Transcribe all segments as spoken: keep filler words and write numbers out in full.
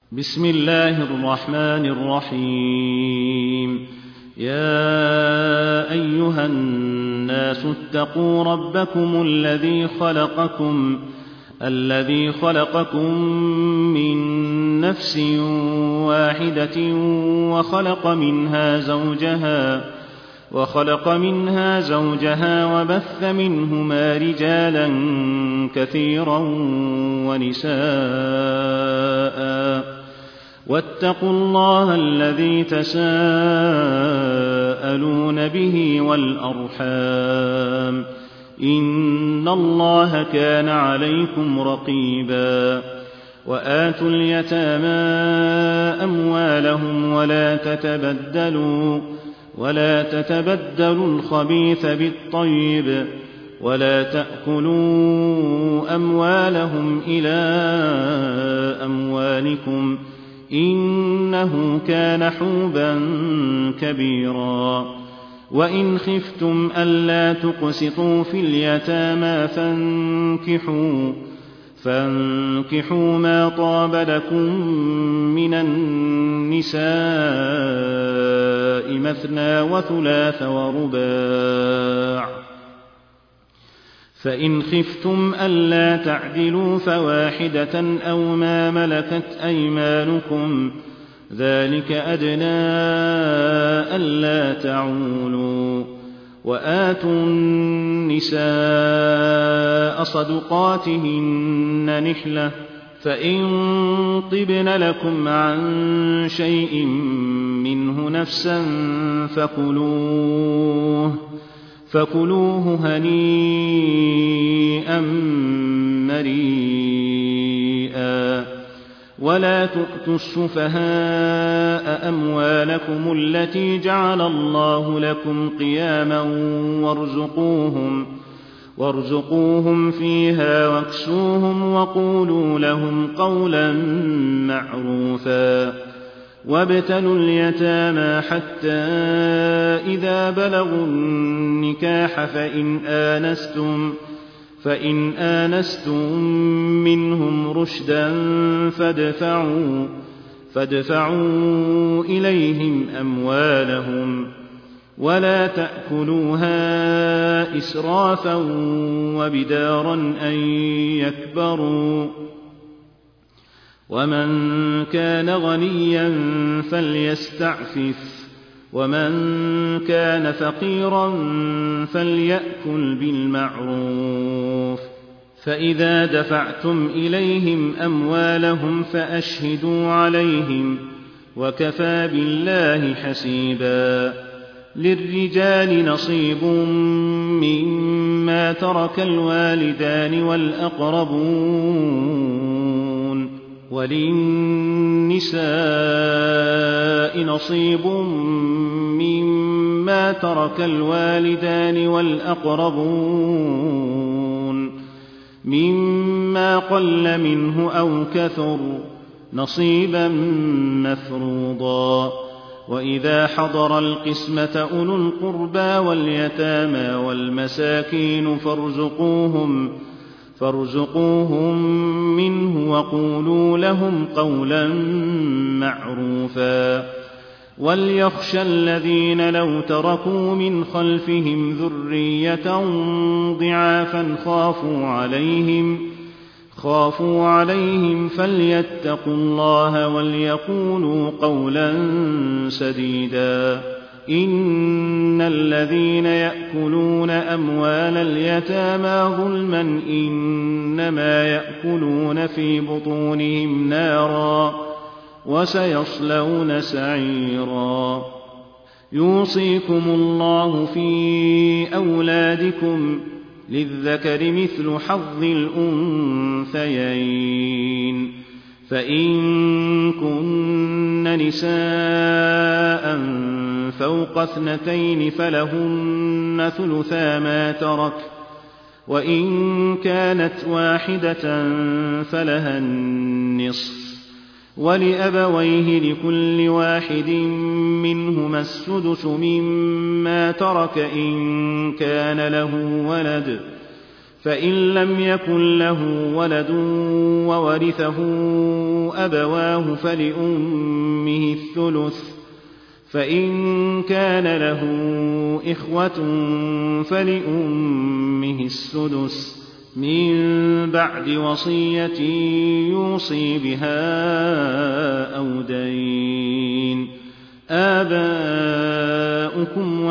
بسم الله الرحمن الرحيم. يا أيها الناس اتقوا ربكم الذي خلقكم الذي خلقكم من نفس واحدة وخلق منها زوجها وخلق منها زوجها وبث منهما رجالا كثيرا ونساء واتقوا الله الذي تساءلون به والأرحام إن الله كان عليكم رقيبا. وآتوا اليتامى أموالهم ولا تتبدلوا ولا تتبدلوا الخبيث بالطيب ولا تأكلوا أموالهم إلى أموالكم إنه كان حوبا كبيرا. وإن خفتم ألا تقسطوا في اليتامى فانكحوا فانكحوا ما طاب لكم من النساء مثنى وثلاث ورباع، فإن خفتم ألا تعدلوا فواحدة أو ما ملكت أيمانكم ذلك أدنى ألا تعولوا. وآتوا النساء صدقاتهن نحلة فإن طبن لكم عن شيء منه نفسا فكلوه فكلوه هنيئا مريئا. ولا تؤتوا السفهاء أموالكم التي جعل الله لكم قياما وارزقوهم وارزقوهم فيها واكسوهم وقولوا لهم قولا معروفا. وابتلوا اليتامى حتى إذا بلغوا النكاح فإن آنستم فإن آنستم منهم رشدا فادفعوا فادفعوا إليهم أموالهم ولا تأكلوها إسرافا وبدارا أن يكبروا. ومن كان غنيا فليستعفف ومن كان فقيرا فليأكل بالمعروف. فإذا دفعتم إليهم أموالهم فأشهدوا عليهم وكفى بالله حسيبا. للرجال نصيب مما ترك الوالدان والأقربون وللنساء نصيب مما ترك الوالدان والأقربون مما قل منه أو كثر نصيبا مفروضا. وإذا حضر القسمة أولو القربى واليتامى والمساكين فارزقوهم فارزقوهم منه وقولوا لهم قولا معروفا. وليخشى الذين لو تركوا من خلفهم ذرية ضعافا خافوا عليهم خافوا عليهم فليتقوا الله وليقولوا قولا سديدا. إن الذين يأكلون أموال اليتامى ظلما إنما يأكلون في بطونهم نارا وسيصلون سعيرا. يوصيكم الله في أولادكم للذكر مثل حظ الأنثيين. فإن كن نساء فوق اثنتين فلهن ثلثا ما ترك وإن كانت واحدة فلها النصف ولأبويه لكل واحد منهما السدس مما ترك إن كان له ولد فإن لم يكن له ولد وورثه أبواه فلأمه الثلث، فإن كان له إخوة فلأمه السدس من بعد وصية يوصي بها أو دين. آباؤكم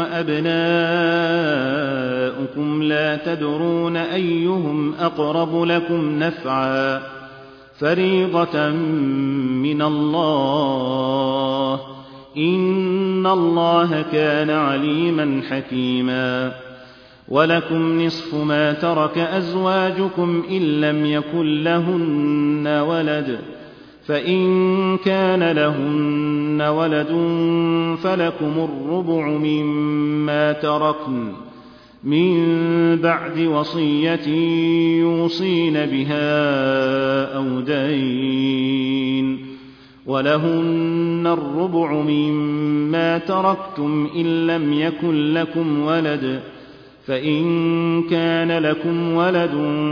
وأبناؤكم لا تدرون أيهم أقرب لكم نفعا فريضة من الله، إن الله كان عليما حكيما. ولكم نصف ما ترك أزواجكم إن لم يكن لهن ولد، فإن كان لهن ولد فلكم الربع مما تركن من بعد وصية يوصين بها أو دين، ولهن الربع مما تركتم إن لم يكن لكم ولد، فإن كان لكم ولد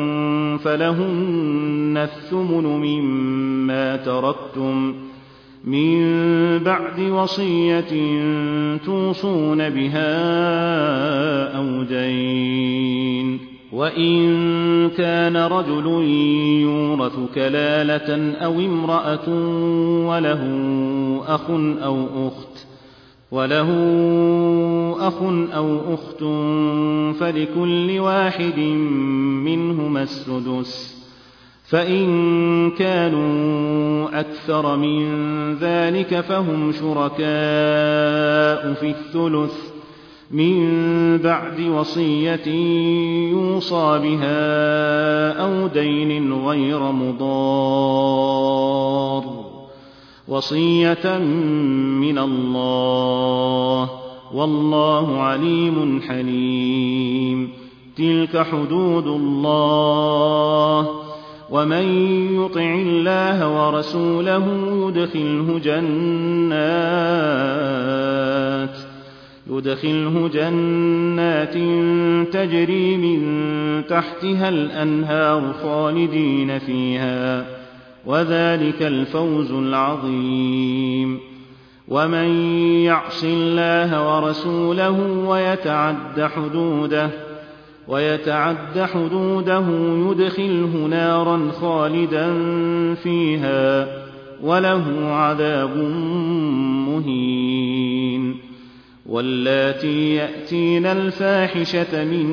فلهن الثمن مما تركتم من بعد وصية توصون بها أو دين. وإن كان رجل يورث كلالة أو امرأة وله أخ أو أخت وله أخ أو أخت فلكل واحد منهما السدس، فإن كانوا أكثر من ذلك فهم شركاء في الثلث من بعد وصية يوصى بها أو دين غير مضار، وصية من الله، والله عليم حليم. تلك حدود الله، ومن يطع الله ورسوله يدخله جنات يدخله جنات تجري من تحتها الأنهار خالدين فيها، وذلك الفوز العظيم. ومن يعص الله ورسوله ويتعد حدوده ويتعد حدوده يدخله نارا خالدا فيها وله عذاب مهين. واللاتي يأتين الفاحشة من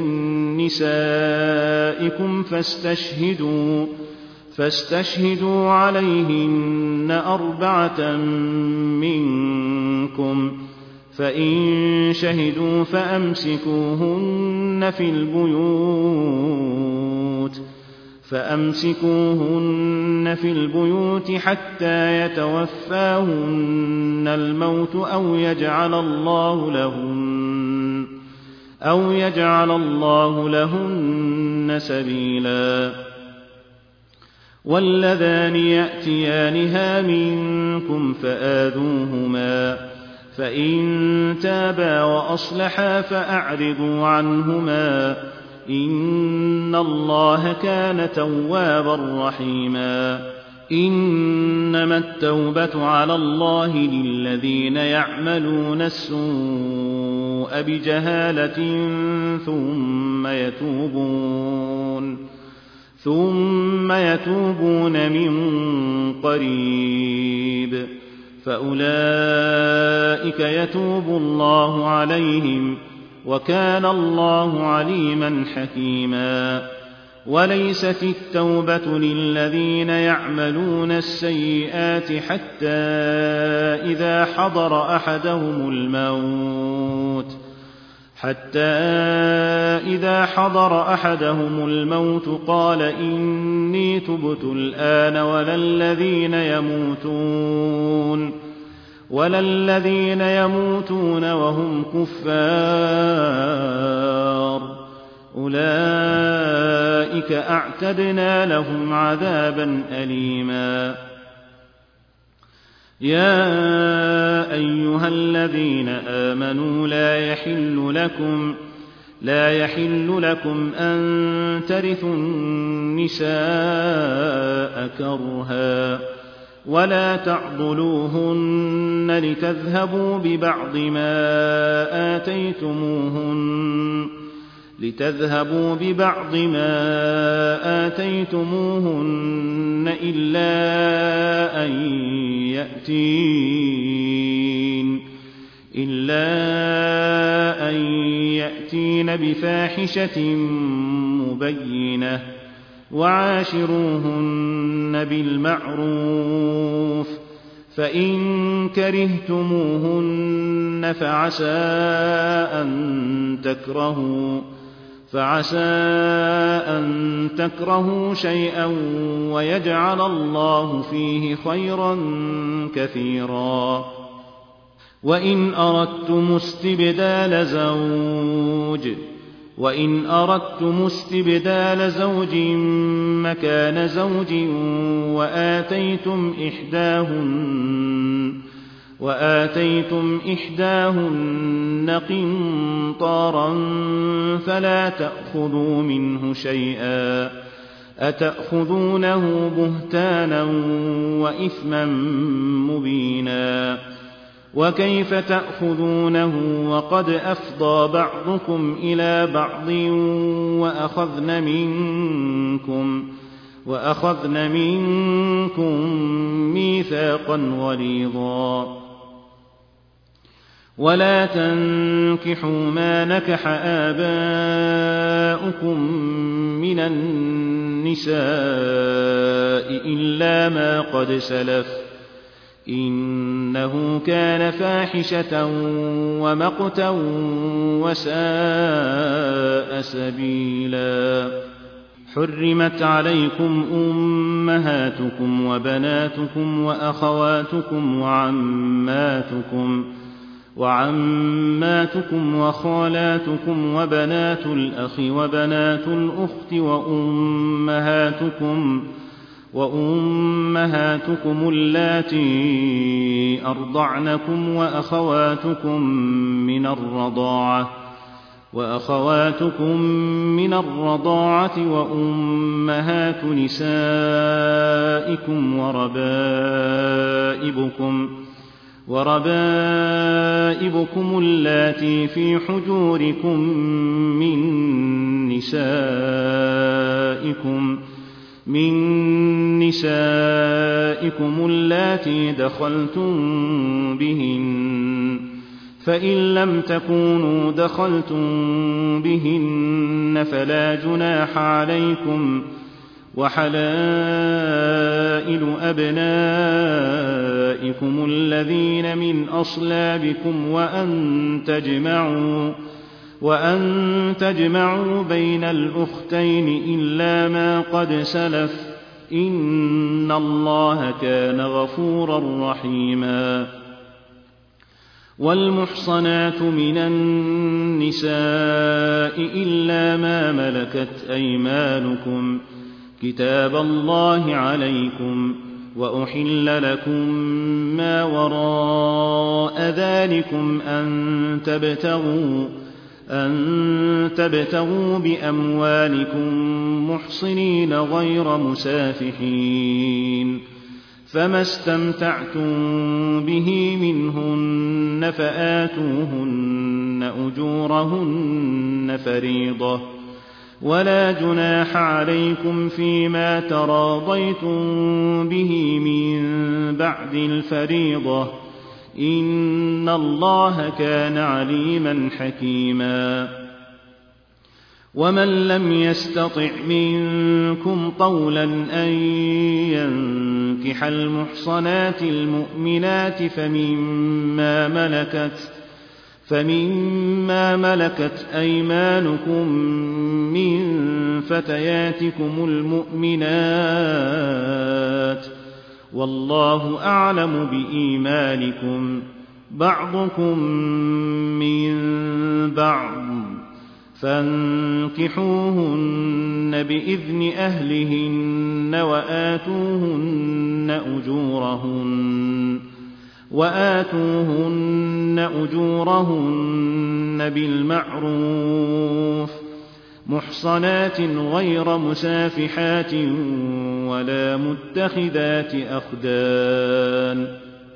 نسائكم فاستشهدوا فاستشهدوا عليهن أربعة منكم، فإن شهدوا فأمسكوهن في البيوت فأمسكوهن في البيوت حتى يتوفاهن الموت أو يجعل الله لهن أو يجعل الله لهن سبيلا. واللذان يأتيانها منكم فآذوهما، فإن تابا وأصلحا فأعرضوا عنهما، إن الله كان توابا رحيما. إنما التوبة على الله للذين يعملون السوء بجهالة ثم يتوبون ثم يتوبون من قريب فأولئك يتوب الله عليهم، وكان الله عليما حكيما. وليست التوبة للذين يعملون السيئات حتى إذا حضر أحدهم الموت حتى إذا حضر أحدهم الموت قال إني تبت الآن ولا الذين يموتون ولا الذين يموتون وهم كفار، أولئك أعتدنا لهم عذابا أليما. يا أيها الذين آمنوا لا يحل لكم لا يحل لكم أن ترثوا النساء كرها ولا تعضلوهن لتذهبوا ببعض ما آتيتموهن لتذهبوا ببعض ما آتيتموهن إلا أن يأتين إلا أن يأتين بفاحشة مبينة وعاشروهن بالمعروف فإن كرهتموهن فعسى أن تكرهوا فعسى أن تكرهوا شيئا ويجعل الله فيه خيرا كثيرا وإن أردتم استبدال زوج وإن أردتم استبدال زوج مكان زوج وآتيتم إحداهن وآتيتم إحداهن قنطارا فلا تأخذوا منه شيئا أتأخذونه بهتانا وإثما مبينا وكيف تأخذونه وقد أفضى بعضكم إلى بعض وأخذن منكم وأخذن منكم ميثاقا غليظا ولا تنكحوا ما نكح آباؤكم من النساء إلا ما قد سلف إنه كان فاحشة ومقتا وساء سبيلا حرمت عليكم أمهاتكم وبناتكم وأخواتكم وعماتكم وعماتكم وخالاتكم وبنات الأخ وبنات الأخت وأمهاتكم وأمهاتكم اللاتي أرضعنكم وأخواتكم من الرضاعة وأخواتكم من الرضاعة وأمهات نسائكم وربائبكم وربائبكم اللاتي في حجوركم من نسائكم من نسائكم اللاتي دخلتم بهن فإن لم تكونوا دخلتم بهن فلا جناح عليكم وحلائل أبنائكم الذين من أصلابكم وأن تجمعوا وأن تجمعوا بين الأختين إلا ما قد سلف إن الله كان غفورا رحيما والمحصنات من النساء إلا ما ملكت أيمانكم كتاب الله عليكم وأحل لكم ما وراء ذلكم أن تبتغوا أن تبتغوا بأموالكم محصنين غير مسافحين فما استمتعتم به منهن فآتوهن أجورهن فريضة ولا جناح عليكم فيما تراضيتم به من بعد الفريضة إن الله كان عليما حكيما ومن لم يستطع منكم طولا أن ينكح المحصنات المؤمنات فمما ملكت فمما ملكت أيمانكم من فتياتكم المؤمنات والله أعلم بإيمانكم بعضكم من بعض فانكحوهن بإذن أهلهن وآتوهن أجورهن وآتوهن أجورهن بالمعروف محصنات غير مسافحات ولا متخذات أخدان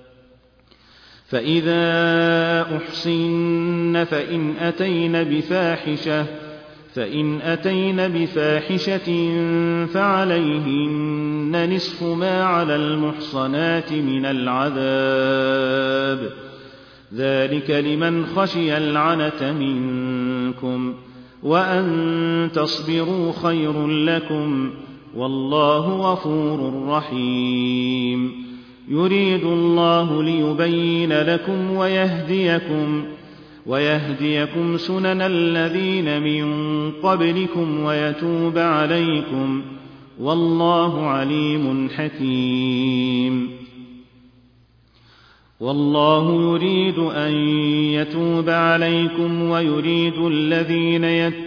فإذا أحصن فإن أتين بفاحشة فإن أتين بفاحشة فعليهن نصف ما على المحصنات من العذاب ذلك لمن خشي العنة منكم وأن تصبروا خير لكم والله غفور رحيم يريد الله ليبين لكم ويهديكم ويهديكم سنن الذين من قبلكم ويتوب عليكم والله عليم حكيم والله يريد أن يتوب عليكم ويريد الذين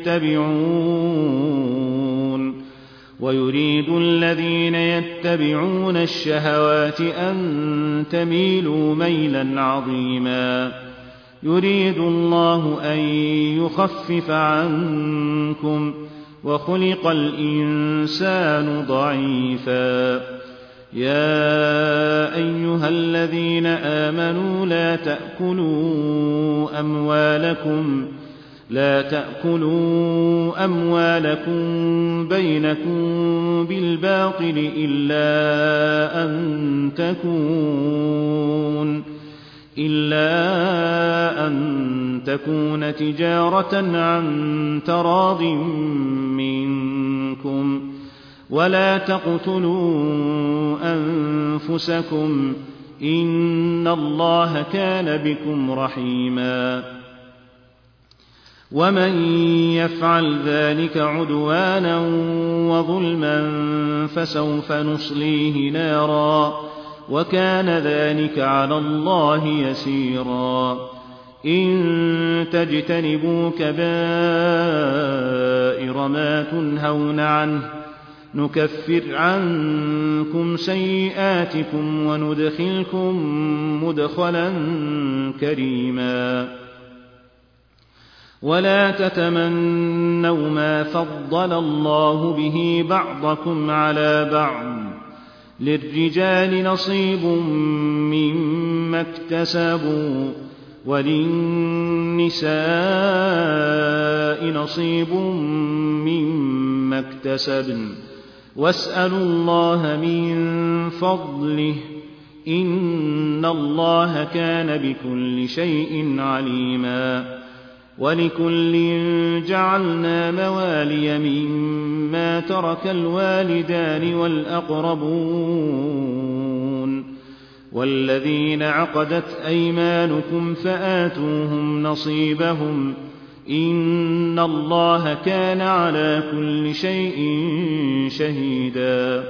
يتبعون ويريد الذين يتبعون الشهوات أن تميلوا ميلا عظيما يريد الله أن يخفف عنكم وخلق الإنسان ضعيفا يا أيها الذين آمنوا لا تأكلوا أموالكم لا تأكلوا أموالكم بينكم بالباطل إلا أن تكون إلا أن تكون تجارة عن تراض منكم ولا تقتلوا أنفسكم إن الله كان بكم رحيما ومن يفعل ذلك عدوانا وظلما فسوف نصليه نارا وكان ذلك على الله يسيرا إن تجتنبوا كبائر ما تنهون عنه نكفر عنكم سيئاتكم وندخلكم مدخلا كريما ولا تتمنوا ما فضل الله به بعضكم على بعض للرجال نصيب مما اكتسبوا وللنساء نصيب مما اكتسبن واسألوا الله من فضله إن الله كان بكل شيء عليما ولكل جعلنا موالي مما ترك الوالدان والأقربون والذين عقدت أيمانكم فآتوهم نصيبهم إن الله كان على كل شيء شهيدا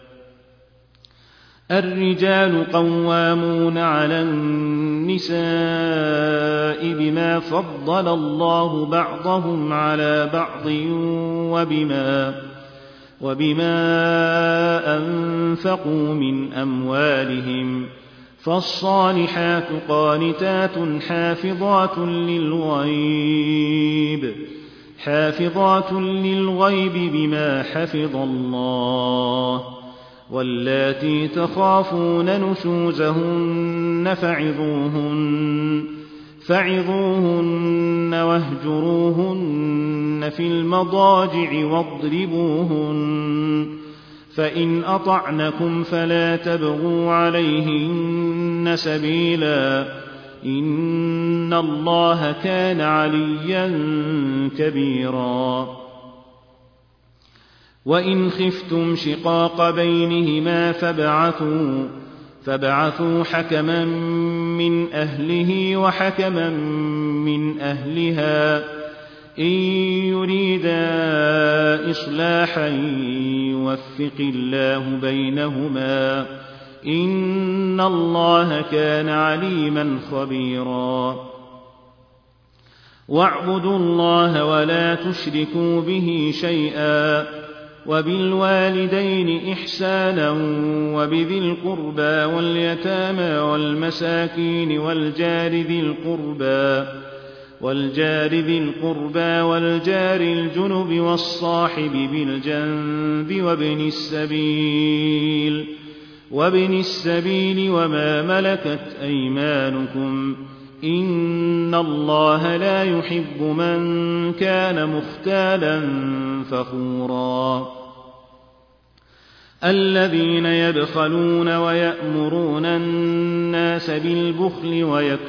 الرجال قوامون على النساء بما فضل الله بعضهم على بعض وبما وبما أنفقوا من أموالهم فالصالحات قانتات حافظات للغيب حافظات للغيب بما حفظ الله واللاتي تخافون نشوزهن فعظوهن فعظوهن واهجروهن في المضاجع واضربوهن فإن أطعنكم فلا تبغوا عليهن سبيلا إن الله كان عليا كبيرا وإن خفتم شقاق بينهما فابعثوا فابعثوا حكما من أهله وحكما من أهلها إن يريدا إصلاحا يوفق الله بينهما إن الله كان عليما خبيرا واعبدوا الله ولا تشركوا به شيئا وبالوالدين إحسانا وبذي القربى واليتامى والمساكين والجار ذي القربى والجار ذي القربى والجار الجنب والصاحب بالجنب وابن السبيل وابن السبيل وما ملكت أيمانكم إن الله لا يحب من كان مختالا فخورا الذين يبخلون ويأمرون الناس بالبخل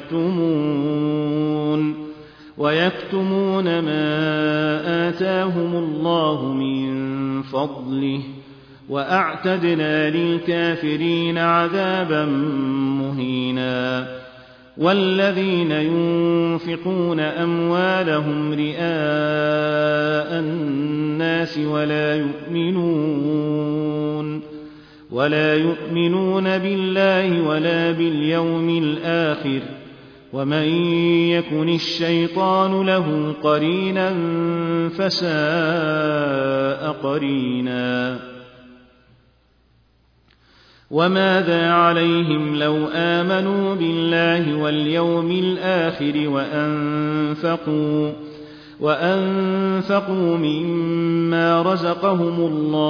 ويكتمون ويكتمون ما آتاهم الله من فضله وأعتدنا للكافرين عذابا مهينا والذين ينفقون أموالهم رئاء الناس ولا يؤمنون ولا يؤمنون بالله ولا باليوم الآخر ومن يكن الشيطان له قرينا فساء قرينا وماذا عليهم لو آمنوا بالله واليوم الآخر وأنفقوا وأنفقوا مما رزقهم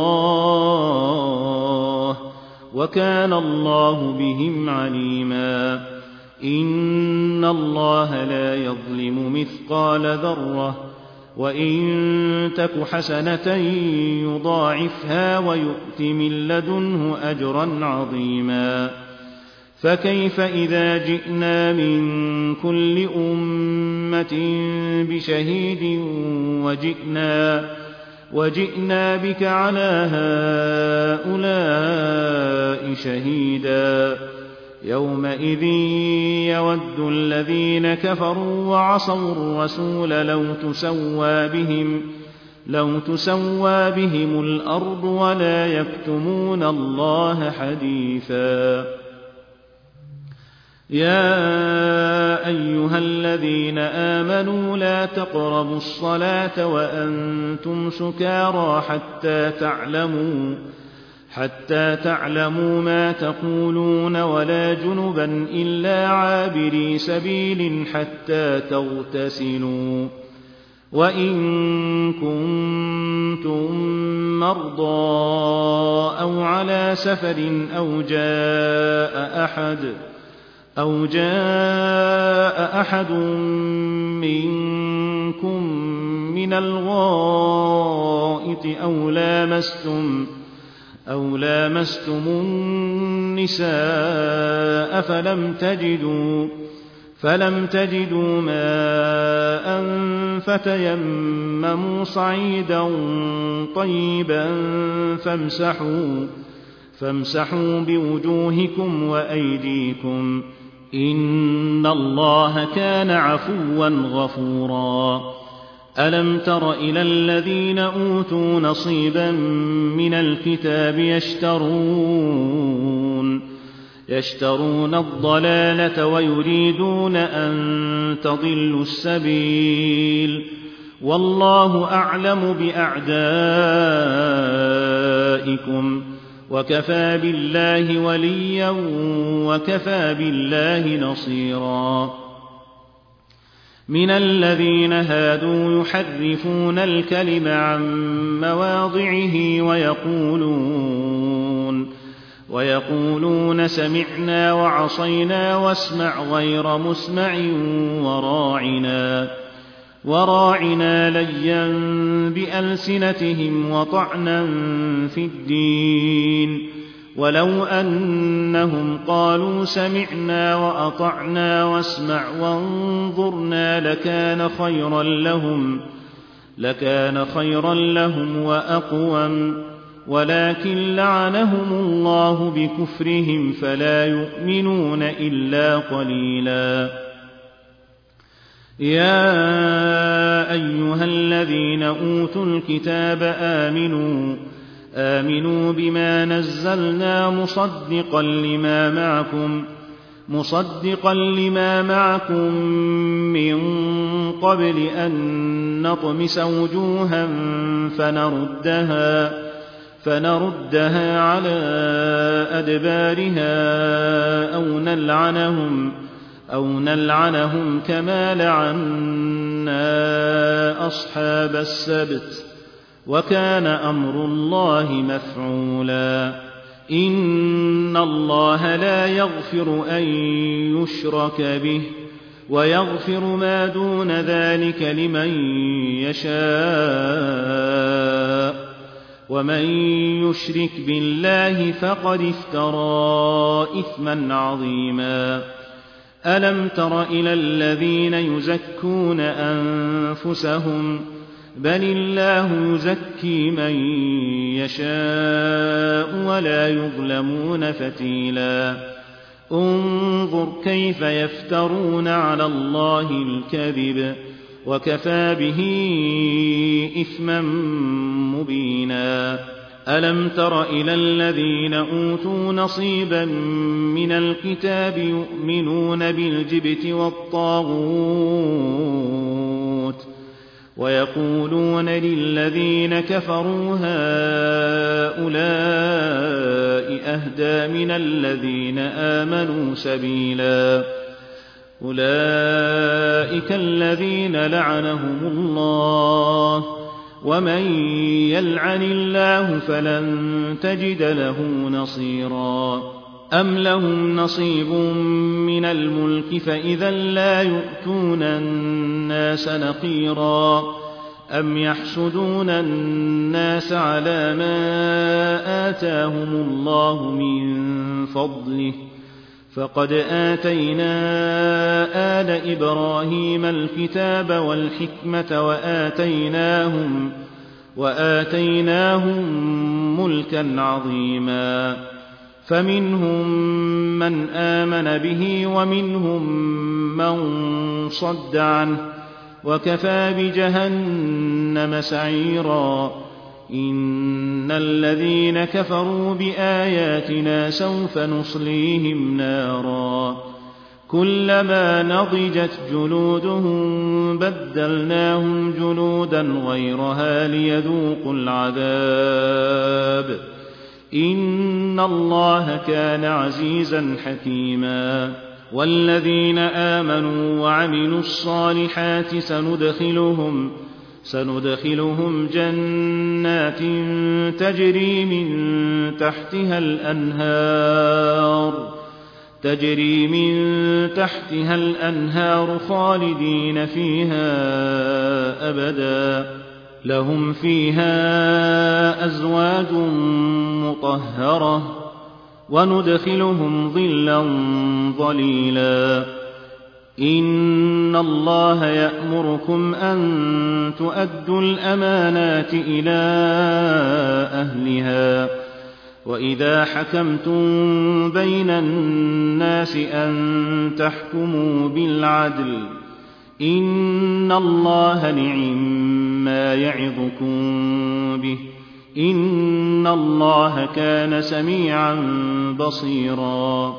الله وكان الله بهم عليما إن الله لا يظلم مثقال ذرة وإن تك حسنة يضاعفها ويؤت من لدنه أجرا عظيما فكيف إذا جئنا من كل أمة بشهيد وجئنا, وجئنا بك على هؤلاء شهيدا يومئذ يود الذين كفروا وعصوا الرسول لو تسوى بهم, لو تسوى بهم الأرض ولا يكتمون الله حديثا يا أيها الذين آمنوا لا تقربوا الصلاة وأنتم سكارى حتى تعلموا حتى تعلموا ما تقولون ولا جنبا إلا عابري سبيل حتى تغتسلوا وإن كنتم مرضى أو على سفر أو جاء أحد أو جاء أحد منكم من الغائط أو لامستم أو لامستم النساء فلم تجدوا فلم تجدوا ماء فتيمموا صعيدا طيبا فامسحوا فامسحوا بوجوهكم وأيديكم إن الله كان عفوا غفورا ألم تر إلى الذين أوتوا نصيبا من الكتاب يشترون يشترون الضلالة ويريدون أن تضلوا السبيل والله أعلم بأعدائكم وكفى بالله وليا وكفى بالله نصيرا من الذين هادوا يحرفون الكلم عن مواضعه ويقولون ويقولون سمعنا وعصينا واسمع غير مسمع وراعنا وراعنا ليا بألسنتهم وطعنا في الدين ولو أنهم قالوا سمعنا وأطعنا واسمع وانظرنا لكان خيرا لهم لكان خيرا لهم وأقوم ولكن لعنهم الله بكفرهم فلا يؤمنون إلا قليلا يا أيها الذين أوتوا الكتاب آمنوا آمنوا بما نزلنا مصدقا لما معكم مصدقا لما معكم من قبل أن نطمس وجوها فنردها فنردها على أدبارها أو نلعنهم أو نلعنهم كما لعنا أصحاب السبت وكان أمر الله مفعولا إن الله لا يغفر أن يشرك به ويغفر ما دون ذلك لمن يشاء ومن يشرك بالله فقد افترى إثما عظيما ألم تر إلى الذين يزكون أنفسهم بل الله يزكي من يشاء ولا يظلمون فتيلا انظر كيف يفترون على الله الكذب وكفى به إثما مبينا ألم تر إلى الذين أوتوا نصيبا من الكتاب يؤمنون بالجبت والطاغوت ويقولون للذين كفروا هؤلاء أهدى من الذين آمنوا سبيلا أولئك الذين لعنهم الله ومن يلعن الله فلن تجد له نصيرا أم لهم نصيب من الملك فإذا لا يؤتون الناس نقيرا أم يحسدون الناس على ما آتاهم الله من فضله فقد آتينا آل إبراهيم الكتاب والحكمة وآتيناهم, وآتيناهم ملكا عظيما فمنهم من آمن به ومنهم من صد عنه وكفى بجهنم سعيرا إن الذين كفروا بآياتنا سوف نصليهم نارا كلما نضجت جلودهم بدلناهم جلودا غيرها ليذوقوا العذاب إن الله كان عزيزا حكيما والذين آمنوا وعملوا الصالحات سندخلهم سندخلهم جنات تجري من تحتها الأنهار تجري من تحتها الأنهار خالدين فيها أبدا لهم فيها أزواج مطهرة وندخلهم ظلا ظليلا إن الله يأمركم أن تؤدوا الأمانات إلى أهلها وإذا حكمتم بين الناس أن تحكموا بالعدل إن الله نعما يعظكم به إن الله كان سميعا بصيرا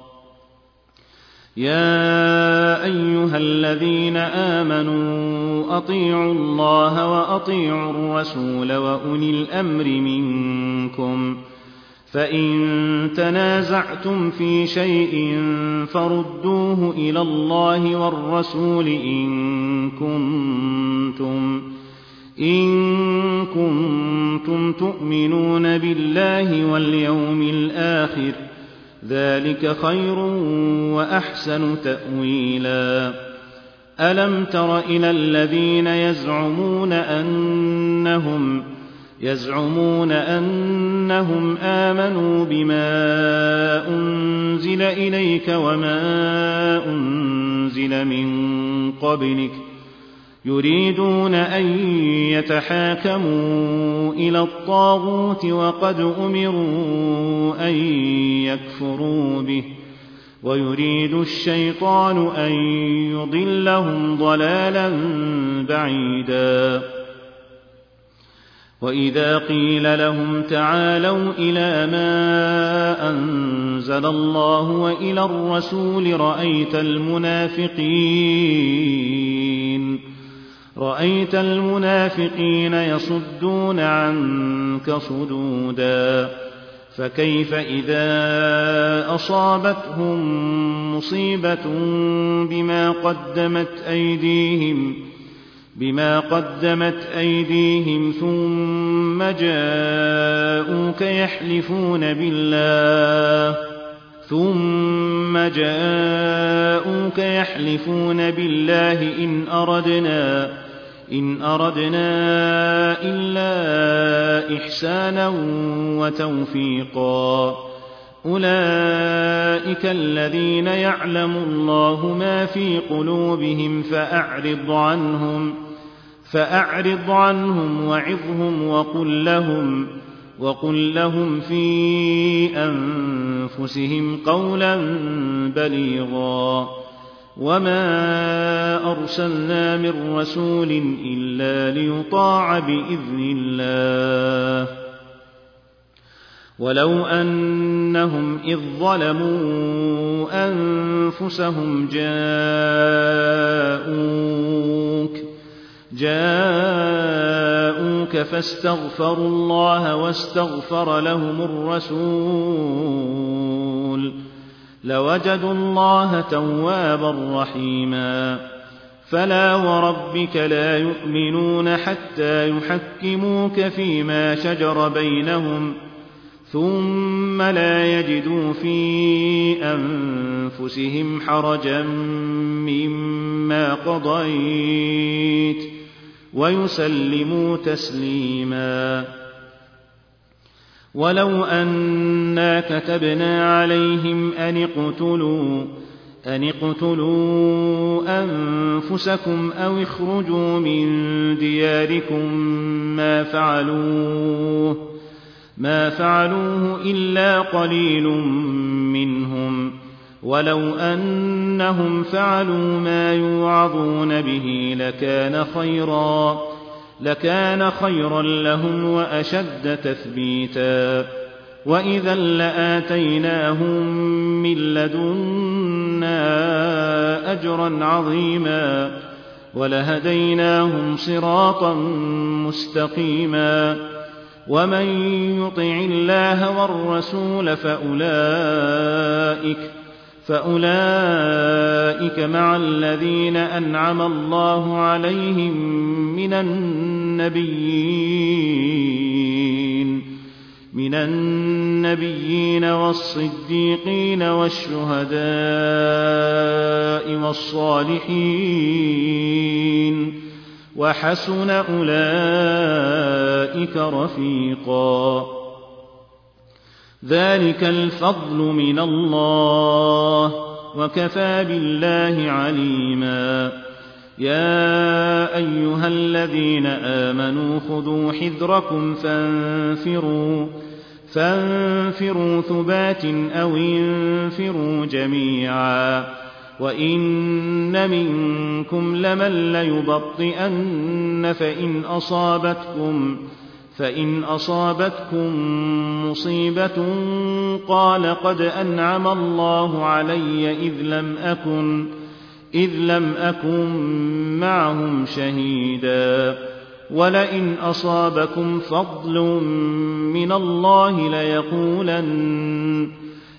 يا أيها الذين آمنوا أطيعوا الله وأطيعوا الرسول وأولي الأمر منكم فإن تنازعتم في شيء فردوه إلى الله والرسول إن كنتم إن كنتم تؤمنون بالله واليوم الآخر ذلك خير وأحسن تأويلا ألم تر إلى الذين يزعمون أنهم يزعمون أنهم آمنوا بما أنزل إليك وما أنزل من قبلك يريدون أن يتحاكموا إلى الطاغوت وقد أمروا أن يكفروا به ويريد الشيطان أن يضلهم ضلالا بعيدا وإذا قيل لهم تعالوا إلى ما أنزل الله وإلى الرسول رأيت المنافقين رأيت المنافقين يصدون عنك صدودا فكيف إذا أصابتهم مصيبة بما قدمت أيديهم بما قدمت أيديهم ثم جاءوك يحلفون بالله ثم جاءوك يحلفون بالله إن أردنا إن أردنا إلا إحسانا وتوفيقا أولئك الذين يعلم الله ما في قلوبهم فأعرض عنهم فأعرض عنهم وعظهم وقل لهم وقل لهم في أنفسهم قولا بليغا وما أرسلنا من رسول إلا ليطاع بإذن الله ولو أنهم إذ ظلموا أنفسهم جاءوك جاءوك فاستغفروا الله واستغفر لهم الرسول لوجدوا الله توابا رحيما فلا وربك لا يؤمنون حتى يحكموك فيما شجر بينهم ثم لا يجدوا في أنفسهم حرجا مما قضيت ويسلموا تسليما ولو أنا كتبنا عليهم أن اقتلوا أن اقتلوا أنفسكم أو اخرجوا من دياركم ما فعلوه ما فعلوه إلا قليل منهم ولو أنهم فعلوا ما يوعظون به لكان خيرا لكان خيرا لهم وأشد تثبيتا وإذا لآتيناهم من لدنا أجرا عظيما ولهديناهم صراطا مستقيما ومن يطع الله والرسول فأولئك فأولئك مع الذين أنعم الله عليهم من النبيين من النبيين والصديقين والشهداء والصالحين وحسن أولئك رفيقا ذلك الفضل من الله وكفى بالله عليما يا أيها الذين آمنوا خذوا حذركم فانفروا فانفروا ثبات أو انفروا جميعا وإن منكم لمن ليبطئن فإن أصابتكم فإن أصابتكم مصيبة قال قد أنعم الله علي إذ لم أكن إذ لم أكن معهم شهيدا ولئن أصابكم فضل من الله ليقولن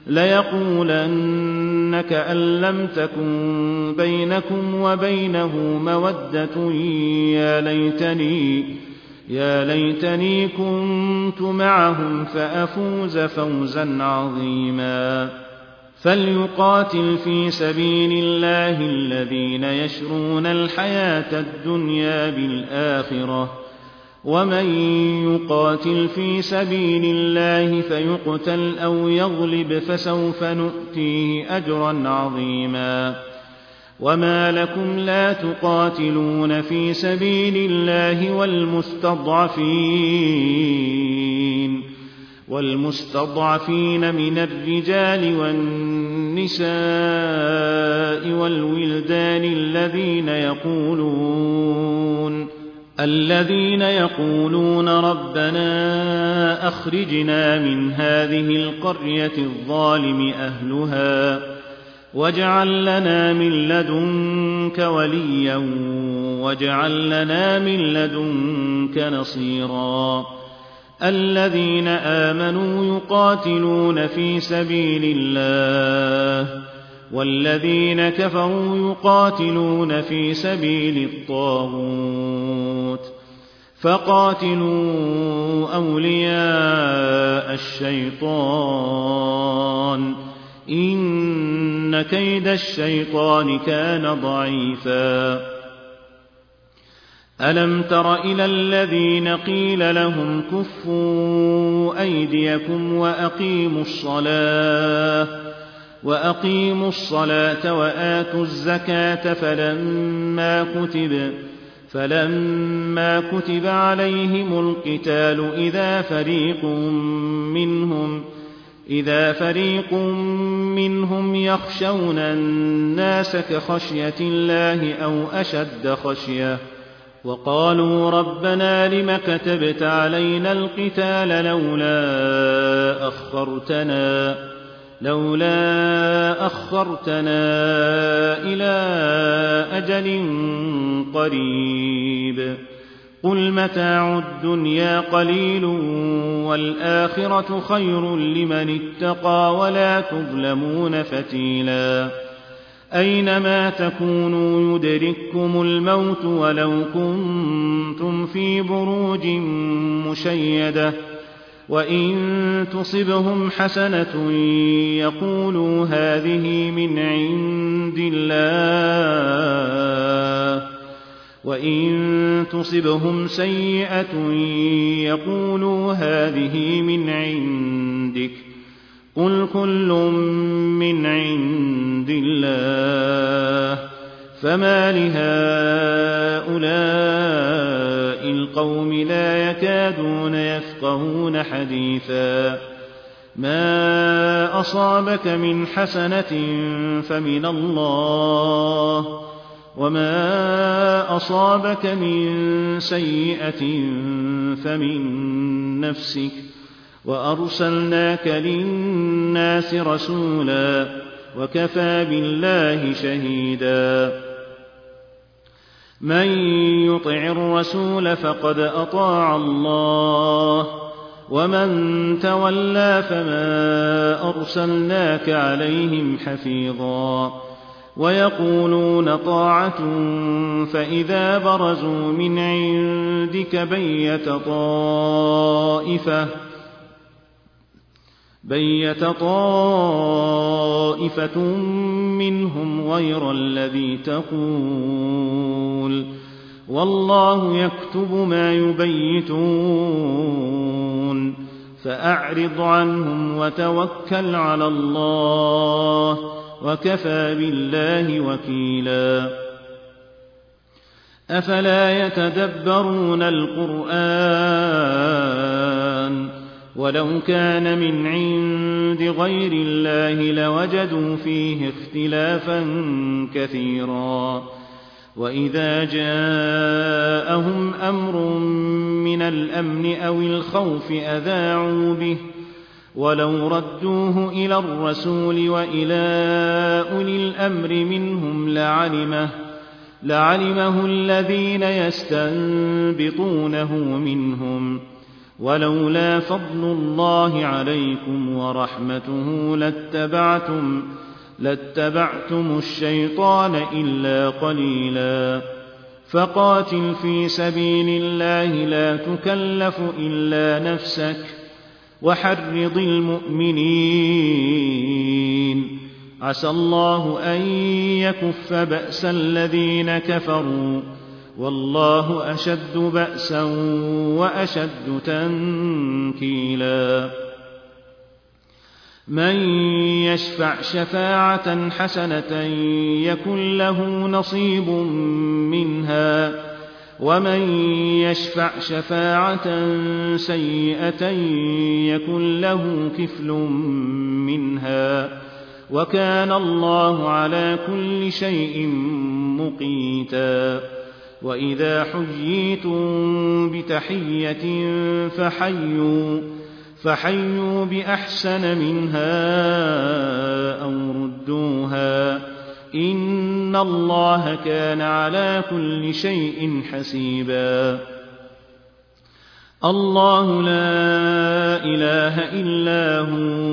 ليقولن كأن لم تكن بينكم وبينه مودة يا ليتني يا ليتني كنت معهم فأفوز فوزا عظيما فليقاتل في سبيل الله الذين يشرون الحياة الدنيا بالآخرة ومن يقاتل في سبيل الله فيقتل أو يغلب فسوف نؤتيه أجرا عظيما وما لكم لا تقاتلون في سبيل الله والمستضعفين والمستضعفين من الرجال والنساء والولدان الذين يقولون الذين يقولون ربنا أخرجنا من هذه القرية الظالم أهلها واجعل لنا من لدنك وليا واجعل لنا من لدنك نصيرا الذين آمنوا يقاتلون في سبيل الله والذين كفروا يقاتلون في سبيل الطاغوت فقاتلوا أولياء الشيطان إن كيد الشيطان كان ضعيفا ألم تر إلى الذين قيل لهم كفوا أيديكم وأقيموا الصلاة وأقيموا الصلاة وآتوا الزكاة فلما كتب فلما كتب عليهم القتال إذا فريق منهم إذا فريق منهم يخشون الناس كخشية الله أو أشد خشية وقالوا ربنا لم كتبت علينا القتال لولا أخرتنا لولا أخرتنا إلى أجل قريب قل متاع الدنيا قليل والآخرة خير لمن اتقى ولا تظلمون فتيلا أينما تكونوا يدرككم الموت ولو كنتم في بروج مشيدة وإن تصبهم حسنة يقولوا هذه من عند الله وإن تصبهم سيئة يقولوا هذه من عندك قل كل من عند الله فما لهؤلاء القوم لا يكادون يفقهون حديثا ما أصابك من حسنة فمن الله وما أصابك من سيئة فمن نفسك وأرسلناك للناس رسولا وكفى بالله شهيدا من يطع الرسول فقد أطاع الله ومن تولى فما أرسلناك عليهم حفيظا ويقولون طاعة فإذا برزوا من عندك بيت طائفة بيت طائفة منهم غير الذي تقول والله يكتب ما يبيتون فأعرض عنهم وتوكل على الله وكفى بالله وكيلا أفلا يتدبرون القرآن ولو كان من عند غير الله لوجدوا فيه اختلافا كثيرا وإذا جاءهم أمر من الأمن أو الخوف أذاعوا به ولو ردوه إلى الرسول وإلى أولي الأمر منهم لعلمه لعلمه الذين يستنبطونه منهم ولولا فضل الله عليكم ورحمته لاتبعتم لاتبعتم الشيطان إلا قليلا فقاتل في سبيل الله لا تكلف إلا نفسك وحرض المؤمنين عسى الله أن يكف بأس الذين كفروا والله أشد بأسا وأشد تنكيلا من يشفع شفاعة حسنة يكن له نصيب منها ومن يشفع شفاعة سيئة يكن له كفل منها وكان الله على كل شيء مقيتا وإذا حييتم بتحية فحيوا فحيوا بأحسن منها أو ردوها إن الله كان على كل شيء حسيبا الله لا إله إلا هو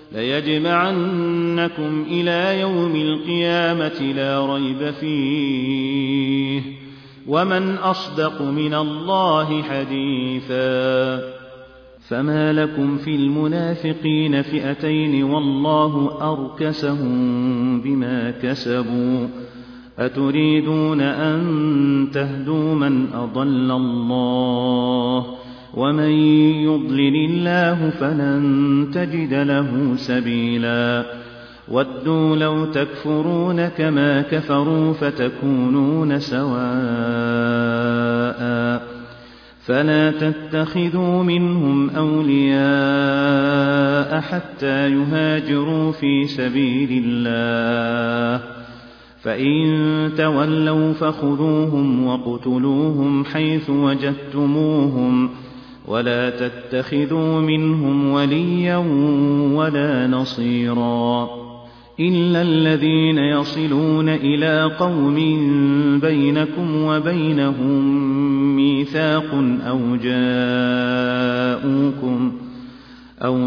ليجمعنكم إلى يوم القيامة لا ريب فيه ومن أصدق من الله حديثا. فما لكم في المنافقين فئتين والله أركسهم بما كسبوا أتريدون أن تهدوا من أضل الله ومن يضلل الله فلن تجد له سبيلا. ودوا لو تكفرون كما كفروا فتكونون سواء فلا تتخذوا منهم أولياء حتى يهاجروا في سبيل الله فإن تولوا فخذوهم واقتلوهم حيث وجدتموهم ولا تتخذوا منهم وليا ولا نصيرا إلا الذين يصلون إلى قوم بينكم وبينهم ميثاق أو جاءوكم أو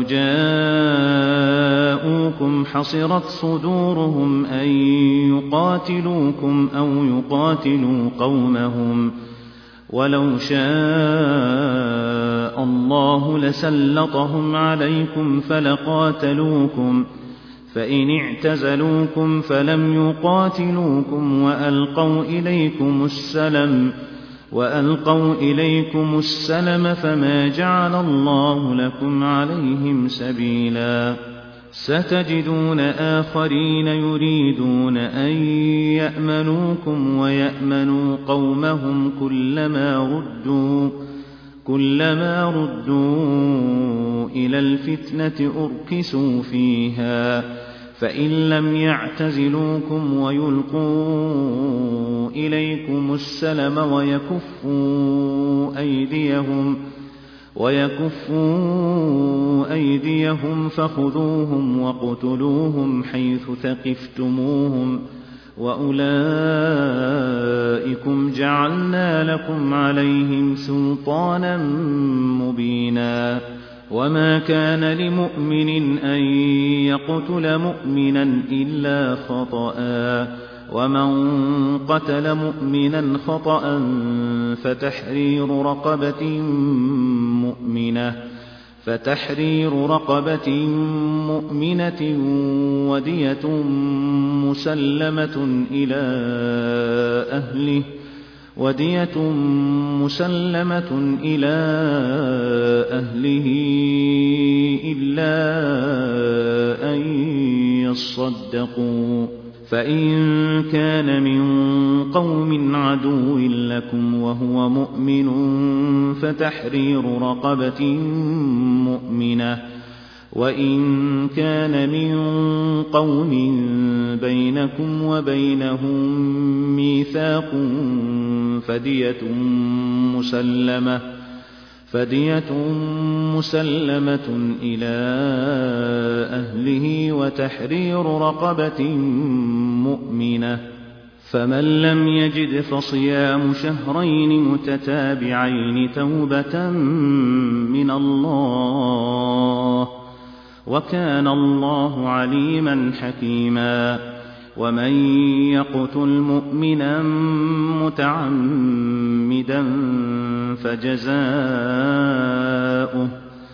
جاءوكم حصرت صدورهم أن يقاتلوكم أو يقاتلوا قومهم ولو شاء الله لسلطهم عليكم فلقاتلوكم فإن اعتزلوكم فلم يقاتلوكم وألقوا إليكم السلم وألقوا إليكم السلم فما جعل الله لكم عليهم سبيلا. ستجدون آخرين يريدون أن يأمنوكم ويأمنوا قومهم كلما ردوا كلما ردوا إلى الفتنة أركسوا فيها فإن لم يعتزلوكم ويلقوا إليكم السلم ويكفوا أيديهم ويكفوا أيديهم فخذوهم واقتلوهم حيث ثقفتموهم وأولئكم جعلنا لكم عليهم سلطانا مبينا. وما كان لمؤمن أن يقتل مؤمنا إلا خطأ ومن قتل مؤمنا خطأ فتحرير رقبة مؤمنة فتحرير رقبة مؤمنة ودية مسلمة إلى أهله ودية مسلمة إلى أهله إلا أن يصدقوا فإن كان من قوم عدو لكم وهو مؤمن فتحرير رقبة مؤمنة وإن كان من قوم بينكم وبينهم ميثاق فدية مسلمة فدية مسلمة إلى أهله وتحرير رقبة مؤمنة فمن لم يجد فصيام شهرين متتابعين توبة من الله وكان الله عليما حكيما. ومن يقتل مؤمنا متعمدا فجزاؤه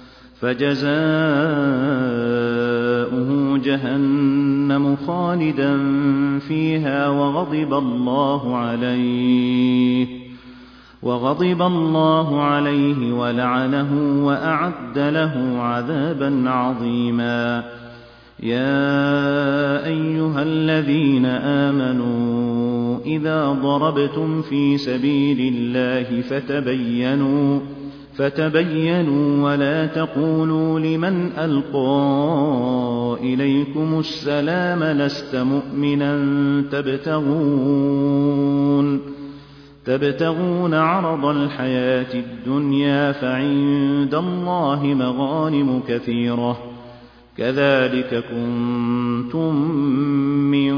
فجزاؤه جهنم خالدا فيها وغضب الله عليه وغضب الله عليه ولعنه وأعد له عذابا عظيما. يا أيها الذين آمنوا إذا ضربتم في سبيل الله فتبينوا فتبينوا ولا تقولوا لمن ألقى إليكم السلام لست مؤمنا تبتغون تبتغون عرض الحياة الدنيا فعند الله مغانم كثيرة كذلك كنتم من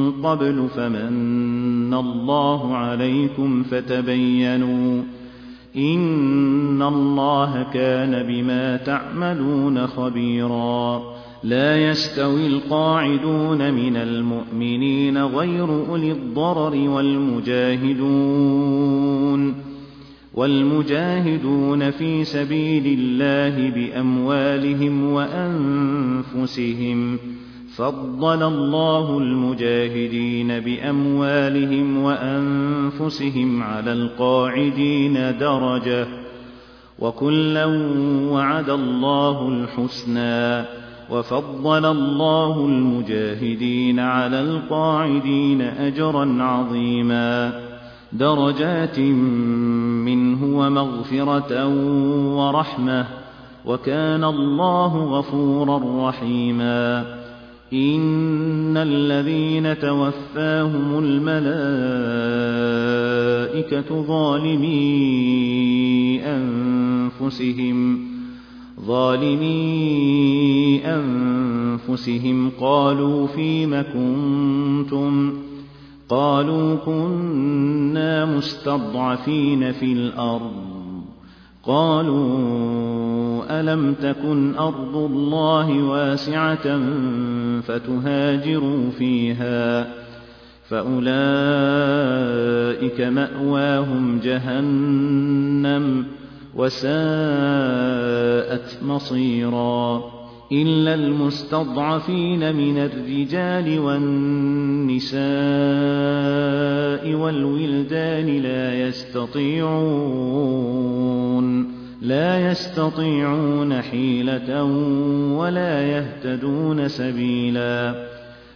قبل فمن الله عليكم فتبينوا إن الله كان بما تعملون خبيرا. لا يستوي القاعدون من المؤمنين غير أولي الضرر والمجاهدون والمجاهدون في سبيل الله بأموالهم وأنفسهم. فضل الله المجاهدين بأموالهم وأنفسهم على القاعدين درجة، وكلا وعد الله الحسنى. وفضل الله المجاهدين على القاعدين أجرا عظيما، درجات منه ومغفرة ورحمة، وكان الله غفورا رحيما. إن الذين توفاهم الملائكة ظالمي أنفسهم ظالمي أنفسهم قالوا فيم كنتم قالوا كنا مستضعفين في الأرض. قالوا ألم تكن أرض الله واسعة فتهاجروا فيها، فأولئك مأواهم جهنم وساءت مصيرا. إلا المستضعفين من الرجال والنساء والولدان لا يستطيعون لا يستطيعون حيلة ولا يهتدون سبيلا،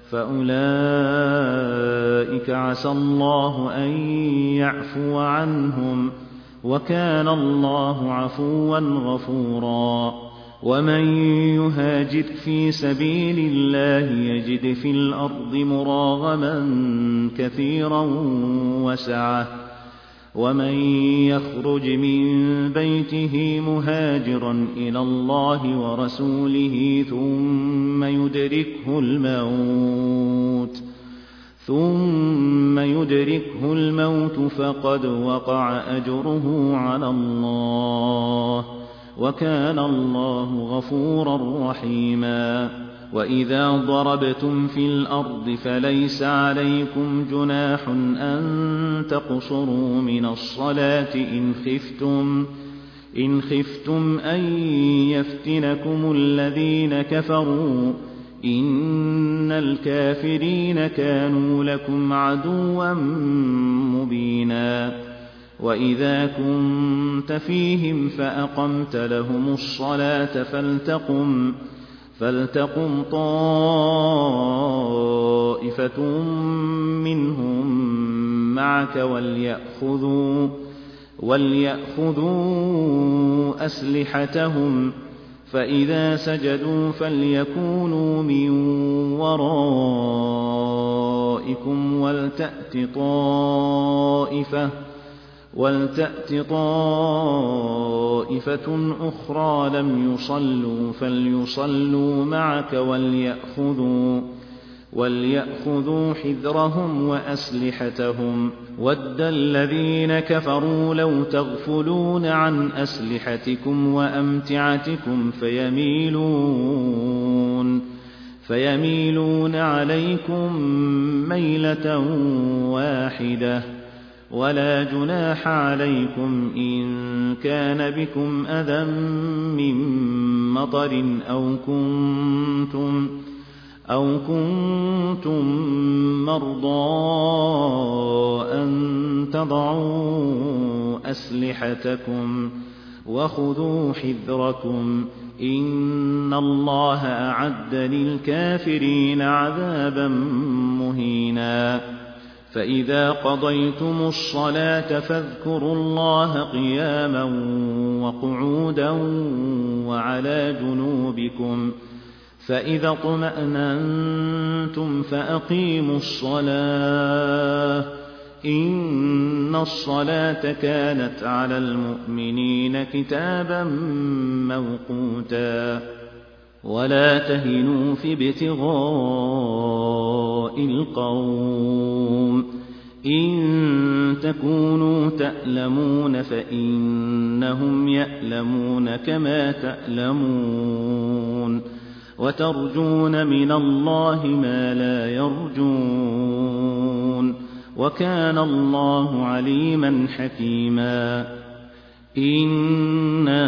فأولئك عسى الله أن يعفو عنهم، وكان الله عفوا غفورا. ومن يهاجر في سبيل الله يجد في الأرض مراغما كثيرا وسعة، ومن يخرج من بيته مهاجرا إلى الله ورسوله ثم يدركه الموت ثم يدركه الموت فقد وقع أجره على الله، وكان الله غفورا رحيما. وإذا ضربتم في الأرض فليس عليكم جناح أن تقصروا من الصلاة إن خفتم إن خفتم أن يفتنكم الذين كفروا، إن الكافرين كانوا لكم عدوا مبينا. وإذا كنت فيهم فأقمت لهم الصلاة فلتقم فلتقم طائفة منهم معك وليأخذوا, وليأخذوا أسلحتهم، فإذا سجدوا فليكونوا من ورائكم ولتأت طائفة ولتأت طائفة أخرى لم يصلوا فليصلوا معك وليأخذوا, وليأخذوا حذرهم وأسلحتهم. ود الذين كفروا لو تغفلون عن أسلحتكم وأمتعتكم فيميلون, فيميلون عليكم ميلة واحدة. ولا جناح عليكم إن كان بكم أذى من مطر أو كنتم أو كنتم مرضى أن تضعوا أسلحتكم وخذوا حذركم، إن الله أعد للكافرين عذابا مهينا. فإذا قضيتم الصلاة فاذكروا الله قياما وقعودا وعلى جنوبكم، فإذا اطمأننتم فأقيموا الصلاة، إن الصلاة كانت على المؤمنين كتابا موقوتا. ولا تهنوا في ابتغاء القوم إن تكونوا تألمون فإنهم يألمون كما تألمون وترجون من الله ما لا يرجون وكان الله عليما حكيما إنا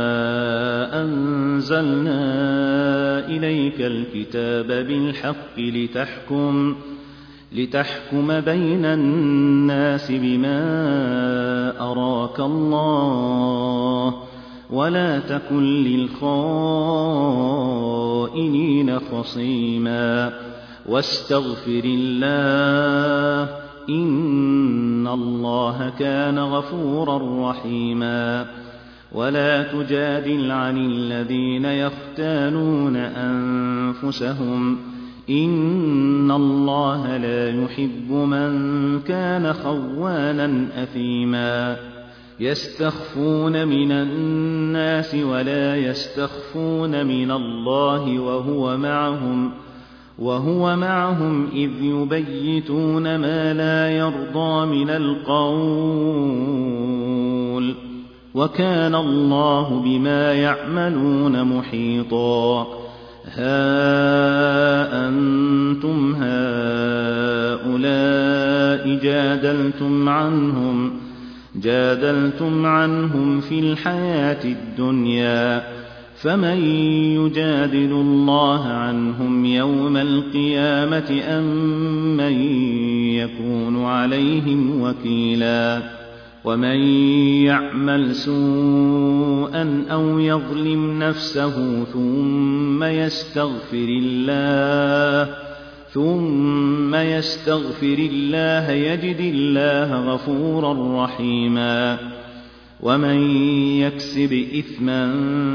أنزلنا إليك الكتاب بالحق لتحكم لتحكم بين الناس بما أراك الله ولا تكن للخائنين خصيما واستغفر الله إن الله كان غفورا رحيما ولا تجادل عن الذين يختانون أنفسهم إن الله لا يحب من كان خوانا أثيما يستخفون من الناس ولا يستخفون من الله وهو معهم وهو معهم إذ يبيتون ما لا يرضى من القول وكان الله بما يعملون محيطا ها أنتم هؤلاء جادلتم عنهم جادلتم عنهم في الحياة الدنيا فمن يجادل الله عنهم يوم القيامة أم من يكون عليهم وكيلا ومن يعمل سوءا أو يظلم نفسه ثم يستغفر الله ثم يستغفر الله يجد الله غفورا رحيما ومن يكسب إثما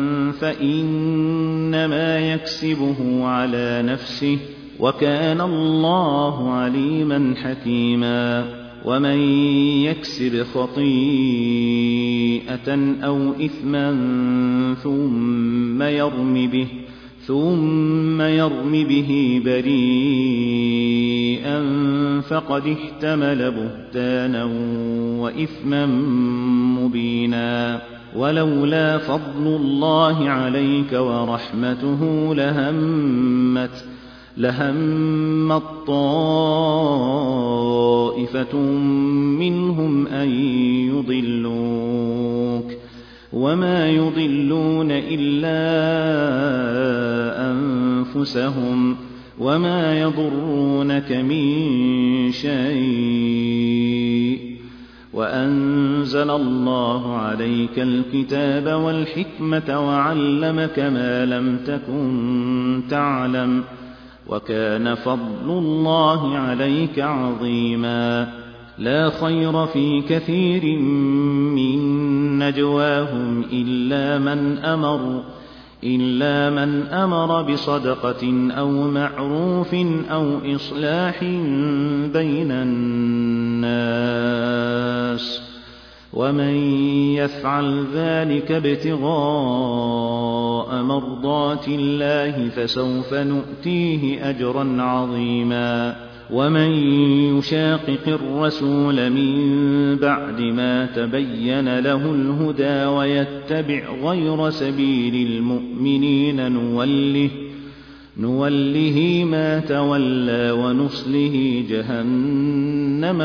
فإنما يكسبه على نفسه وكان الله عليما حكيما ومن يكسب خطيئة أو إثما ثم يرم به ثم يرم به بريئا فقد احتمل بهتانا وإثما مبينا ولولا فضل الله عليك ورحمته لهمت لهمت طائفة منهم أن يضلوك وما يضلون إلا أنفسهم وما يضرونك من شيء وأنزل الله عليك الكتاب والحكمة وعلمك ما لم تكن تعلم وكان فضل الله عليك عظيما لا خير في كثير من نجواهم إلا من أمر إلا من أمر بصدقة أو معروف أو إصلاح بين الناس ومن يفعل ذلك ابتغاء مرضات الله فسوف نؤتيه أجرا عظيما ومن يشاقق الرسول من بعد ما تبين له الهدى ويتبع غير سبيل المؤمنين نوله نوله ما تولى ونصله جهنم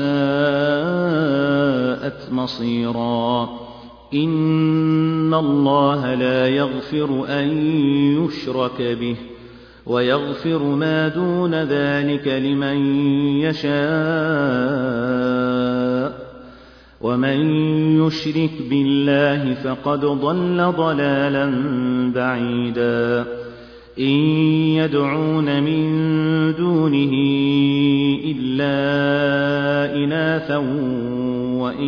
وساءت مصيرا إن الله لا يغفر أن يشرك به ويغفر ما دون ذلك لمن يشاء ومن يشرك بالله فقد ضل ضلالا بعيدا إن يدعون من دونه إلا إناثا وإن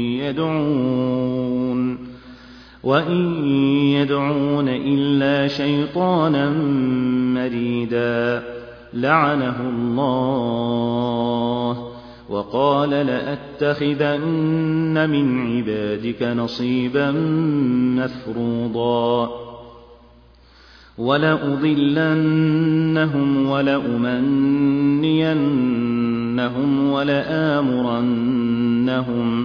يدعون وإن يدعون إلا شيطانا مريدا لعنه الله وقال لأتخذن من عبادك نصيبا مفروضا ولأضلنهم ولأمنينهم لأمنعنهم ولآمرنهم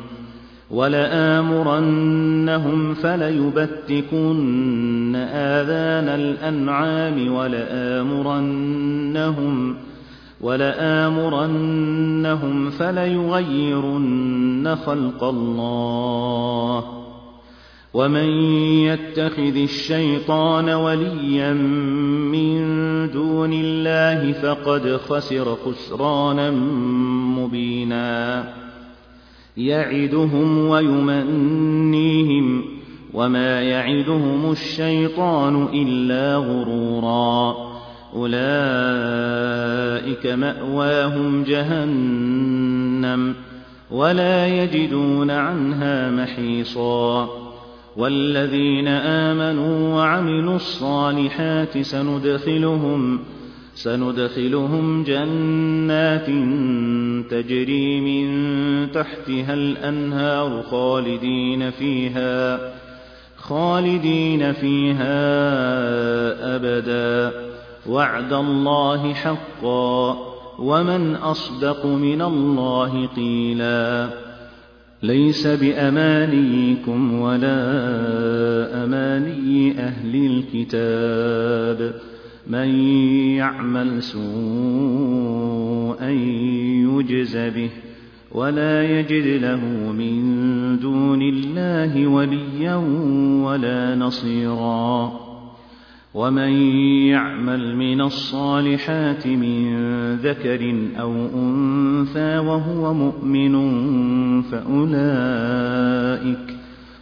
ولآمرنهم فليبتكن آذان الأنعام ولآمرنهم ولآمرنهم فليغيرن خلق الله ومن يتخذ الشيطان وليا من دون الله فقد خسر خسرانا مبينا يعدهم ويمنيهم وما يعدهم الشيطان إلا غرورا أولئك مأواهم جهنم ولا يجدون عنها محيصا والذين آمنوا وعملوا الصالحات سندخلهم سندخلهم جنات تجري من تحتها الأنهار خالدين فيها خالدين فيها أبدا وعد الله حقا ومن أصدق من الله قيلا ليس بأمانيكم ولا أماني أهل الكتاب من يعمل سوءا يجز به ولا يجد له من دون الله وليا ولا نصيرا ومن يعمل من الصالحات من ذكر أو أنثى وهو مؤمن فأولئك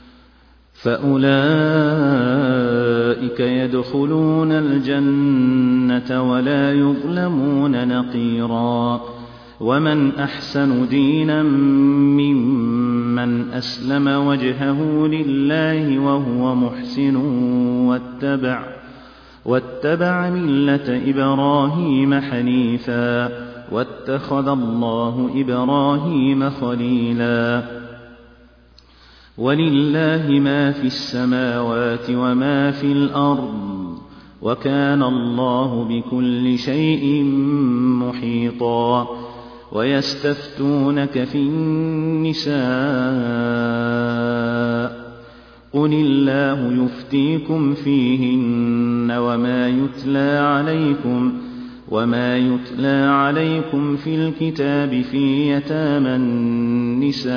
فأولئك يدخلون الجنة ولا يظلمون نقيرا ومن أحسن دينا ممن أسلم وجهه لله وهو محسن واتبع واتبع ملة إبراهيم حنيفا واتخذ الله إبراهيم خليلا ولله ما في السماوات وما في الأرض وكان الله بكل شيء محيطا ويستفتونك في النساء قل الله يفتيكم فيهن وما يتلى عليكم وما يتلى عليكم في الكتاب في يتامى النساء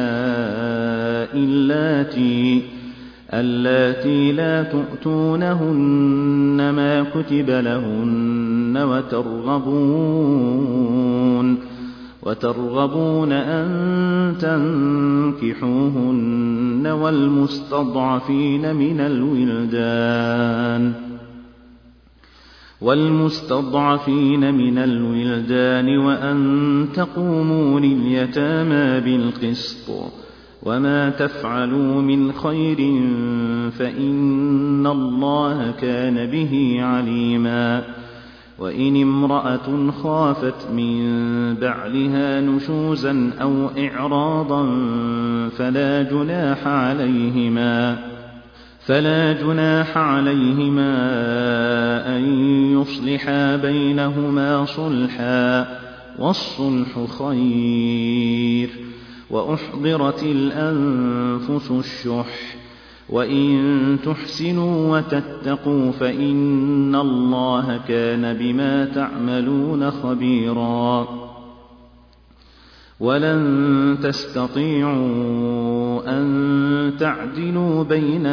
اللاتي اللاتي لا تؤتونهن ما كتب لهن وترغبون وترغبون أن تنكحوهن والمستضعفين من الولدان والمستضعفين من الولدان وأن تقوموا لليتامى بالقسط وما تفعلوا من خير فإن الله كان به عليما وإن امرأة خافت من بعلها نشوزا أو إعراضا فلا جناح عليهما فلا جناح عليهما أن يصلحا بينهما صلحا والصلح خير وأحضرت الأنفس الشح وإن تحسنوا وتتقوا فإن الله كان بما تعملون خبيرا ولن تستطيعوا أن تعدلوا بين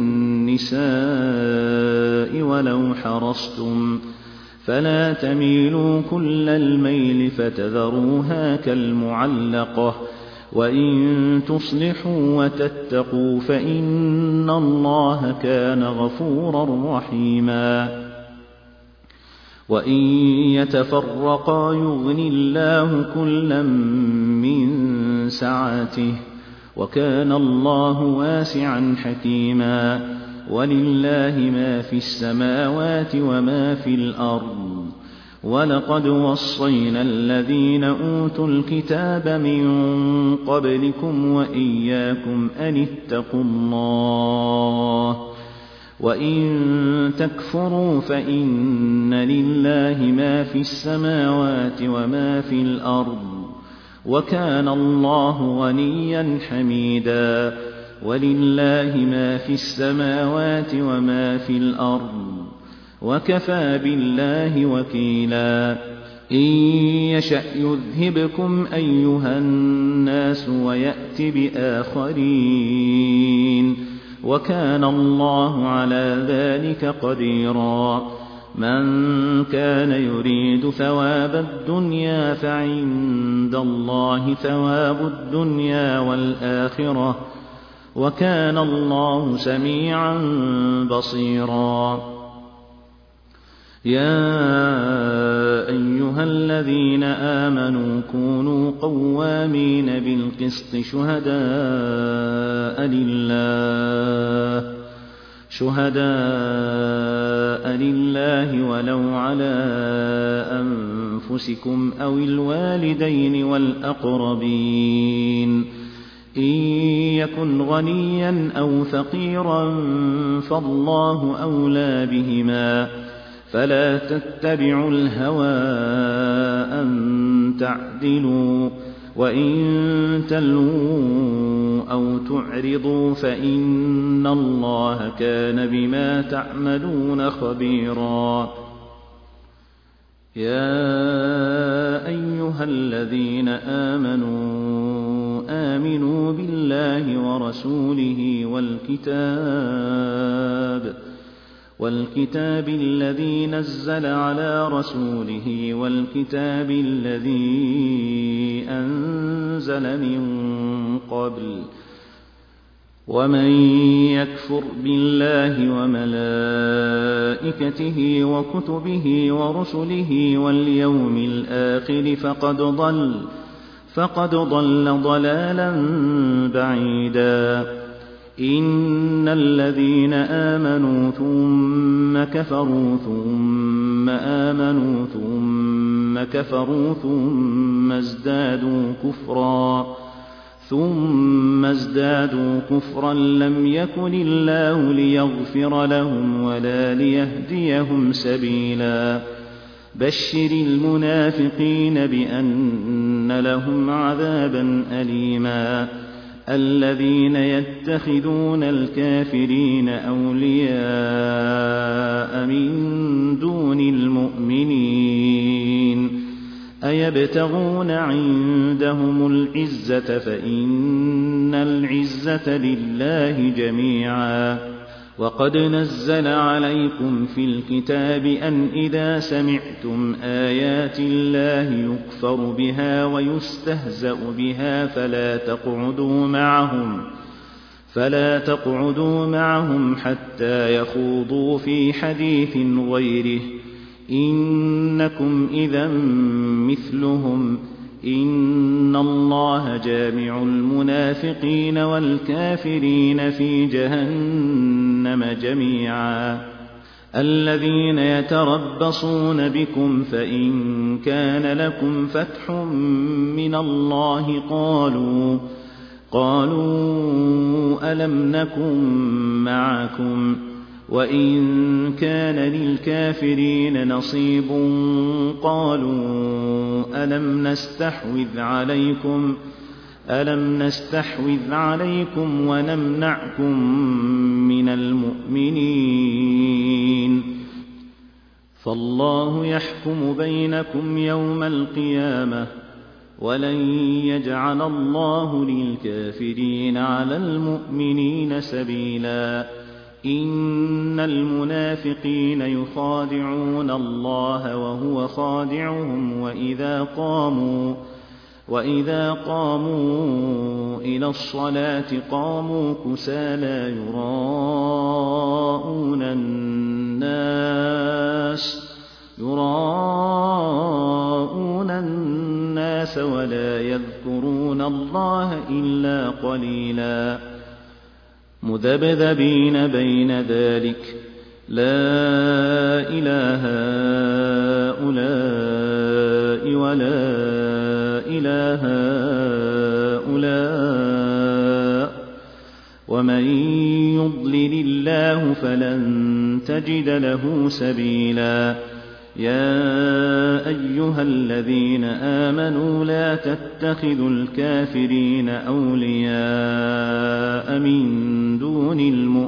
النساء ولو حرصتم فلا تميلوا كل الميل فتذروها كالمعلقة وإن تصلحوا وتتقوا فإن الله كان غفورا رحيما وإن يتفرقا يغن الله كلا من سعته وكان الله واسعا حكيما ولله ما في السماوات وما في الأرض ولقد وصينا الذين أوتوا الكتاب من قبلكم وإياكم أن اتقوا الله وإن تكفروا فإن لله ما في السماوات وما في الأرض وكان الله غنيا حميدا. ولله ما في السماوات وما في الأرض وكفى بالله وكيلا. إن يشأ يذهبكم أيها الناس ويأت بآخرين وكان الله على ذلك قديرا. من كان يريد ثواب الدنيا فعند الله ثواب الدنيا والآخرة وكان الله سميعا بصيرا. يا أيها الذين آمنوا كونوا قوامين بالقسط شهداء لله شهداء لله ولو على أنفسكم أو الوالدين والأقربين إن يكن غنيا أو فقيرا فالله أولى بهما فلا تتبعوا الهوى أن تعدلوا وإن تلووا أو تعرضوا فإن الله كان بما تعملون خبيرا. يا أيها الذين آمنوا آمنوا بالله ورسوله والكتاب والكتاب الذي نزل على رسوله والكتاب الذي أنزل من قبل ومن يكفر بالله وملائكته وكتبه ورسله واليوم الآخر فقد ضل فقد ضل ضلالا بعيدا. إن الذين آمنوا ثم كفروا ثم آمنوا ثم كفروا ثم ازدادوا كفرا ثم ازدادوا كفرا لم يكن الله ليغفر لهم ولا ليهديهم سبيلا. بشر المنافقين بأن لهم عذابا أليما. الذين يتخذون الكافرين أولياء من دون المؤمنين أيبتغون عندهم العزة فإن العزة لله جميعا. وقد نزل عليكم في الكتاب أن إذا سمعتم آيات الله يكفر بها ويستهزأ بها فلا تقعدوا معهم فلا تقعدوا معهم حتى يخوضوا في حديث غيره إنكم إذا مثلهم إن الله جامع المنافقين والكافرين في جهنم جميعا. الذين يتربصون بكم فإن كان لكم فتح من الله قالوا قالوا ألم نكن معكم وإن كان للكافرين نصيب قالوا ألم نستحوذ عليكم ألم نستحوذ عليكم ونمنعكم من المؤمنين فالله يحكم بينكم يوم القيامة ولن يجعل الله للكافرين على المؤمنين سبيلا. إن المنافقين يخادعون الله وهو خادعهم وإذا قاموا وإذا قاموا إلى الصلاة قاموا كسالى يراءون الناس يراءون الناس ولا يذكرون الله إلا قليلا. مذبذبين بين ذلك لا إله هؤلاء ولا إله هؤلاء ومن يضلل الله فلن تجد له سبيلا. يا أيها الذين آمنوا لا تتخذوا الكافرين أولياء من دون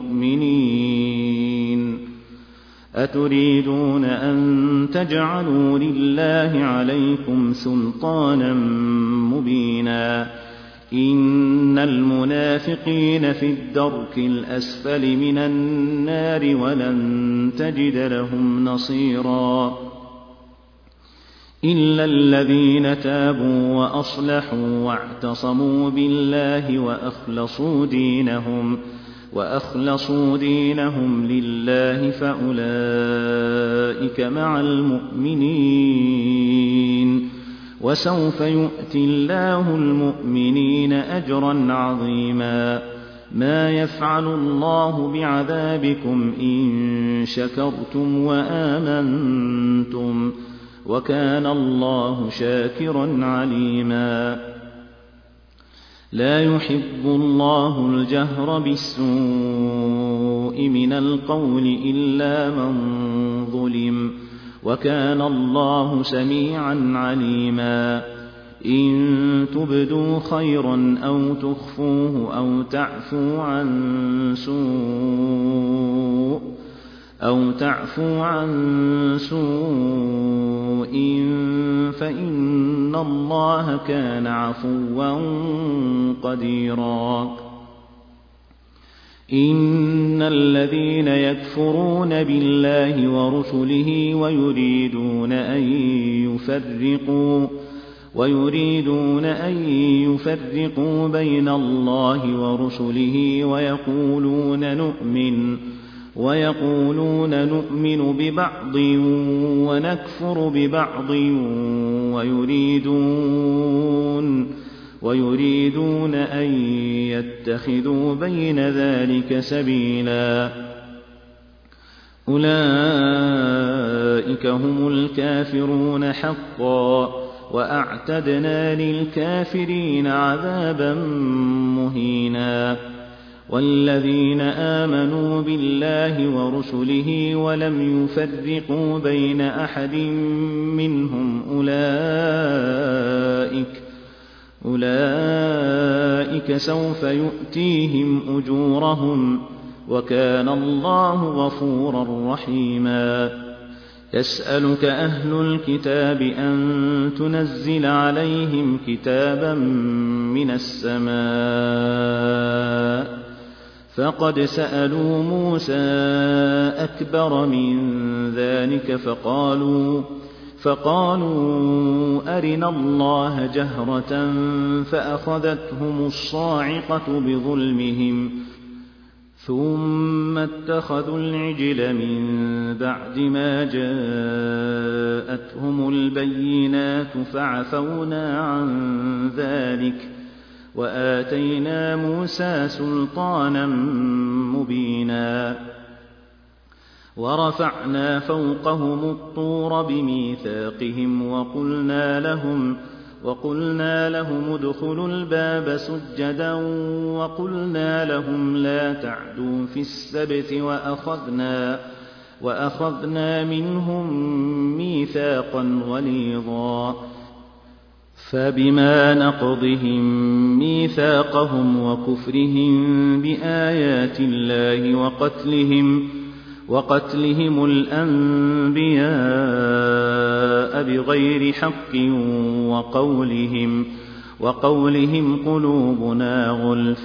المؤمنين أتريدون أن تجعلوا لله عليكم سلطانا مبينا إن المنافقين في الدرك الأسفل من النار ولن تجد لهم نصيرا إلا الذين تابوا وأصلحوا واعتصموا بالله وأخلصوا دينهم وأخلصوا دينهم لله فأولئك مع المؤمنين وسوف يؤتي الله المؤمنين أجرا عظيما ما يفعل الله بعذابكم إن شكرتم وآمنتم وكان الله شاكرا عليما لا يحب الله الجهر بالسوء من القول إلا من ظلم وكان الله سميعا عليما إن تبدوا خيرا أو تخفوه أو تعفوا عن سوء أو تعفوا عن سوء فإن الله كان عفوا قديرا إن الذين يكفرون بالله ورسله ويريدون أن يفرقوا ويريدون أن يفرقوا بين الله ورسله ويقولون نؤمن ويقولون نؤمن ببعض ونكفر ببعض ويريدون ويريدون أن يتخذوا بين ذلك سبيلا أولئك هم الكافرون حقا وأعتدنا للكافرين عذابا مهينا والذين آمنوا بالله ورسله ولم يفرقوا بين أحد منهم أولئك أولئك سوف يؤتيهم أجورهم وكان الله غفورا رحيما يسألك أهل الكتاب أن تنزل عليهم كتابا من السماء فقد سألوا موسى أكبر من ذلك فقالوا فقالوا أرنا الله جهرة فأخذتهم الصاعقة بظلمهم ثم اتخذوا العجل من بعد ما جاءتهم البينات فعفونا عن ذلك وآتينا موسى سلطانا مبينا ورفعنا فوقهم الطور بميثاقهم وقلنا لهم وقلنا لهم ادخلوا الباب سجدا وقلنا لهم لا تعدوا في السبت وأخذنا وأخذنا منهم ميثاقا غليظا فبما نقضهم ميثاقهم وكفرهم بآيات الله وقتلهم وقتلهم الأنبياء بغير حق وقولهم وقولهم قلوبنا غلف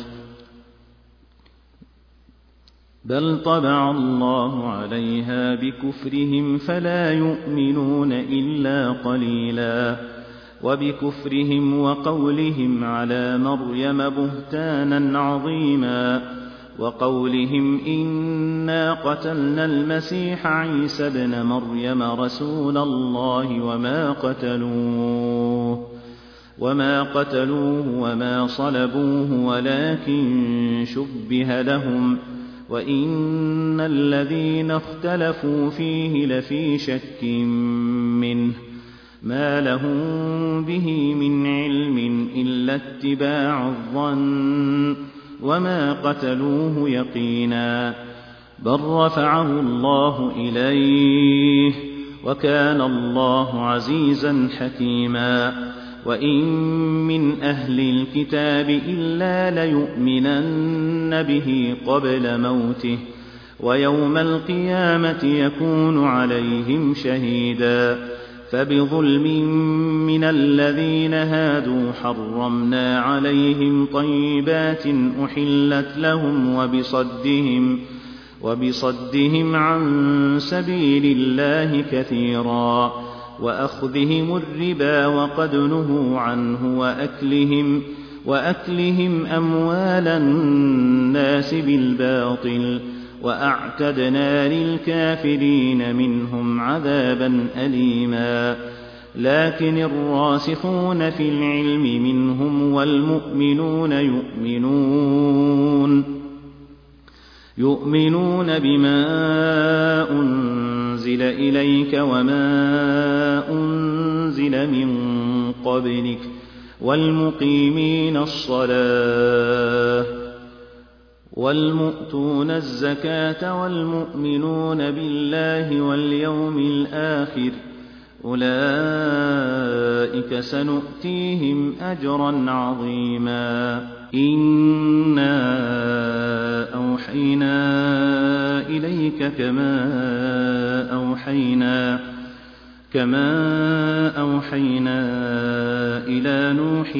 بل طبع الله عليها بكفرهم فلا يؤمنون إلا قليلا وبكفرهم وقولهم على مريم بهتانا عظيما وقولهم إنا قتلنا المسيح عيسى ابن مريم رسول الله وما قتلوه وما قتلوه وما صلبوه ولكن شبه لهم وإن الذين اختلفوا فيه لفي شك منه ما لهم به من علم إلا اتباع الظن وما قتلوه يقينا بل رفعه الله إليه وكان الله عزيزا حكيما وإن من أهل الكتاب إلا ليؤمنن به قبل موته ويوم القيامة يكون عليهم شهيدا فبظلم من الذين هادوا حرمنا عليهم طيبات أحلت لهم وبصدهم, وبصدهم عن سبيل الله كثيرا وأخذهم الربا وقد نهوا عنه وأكلهم, وأكلهم أموال الناس بالباطل وأعتدنا للكافرين منهم عذابا أليما لكن الراسخون في العلم منهم والمؤمنون يؤمنون يؤمنون بما أنزل إليك وما أنزل من قبلك والمقيمين الصلاة والمؤتون الزكاة والمؤمنون بالله واليوم الآخر أولئك سنؤتيهم أجرا عظيما إنا أوحينا إليك كما أوحينا كما أوحينا إلى نوح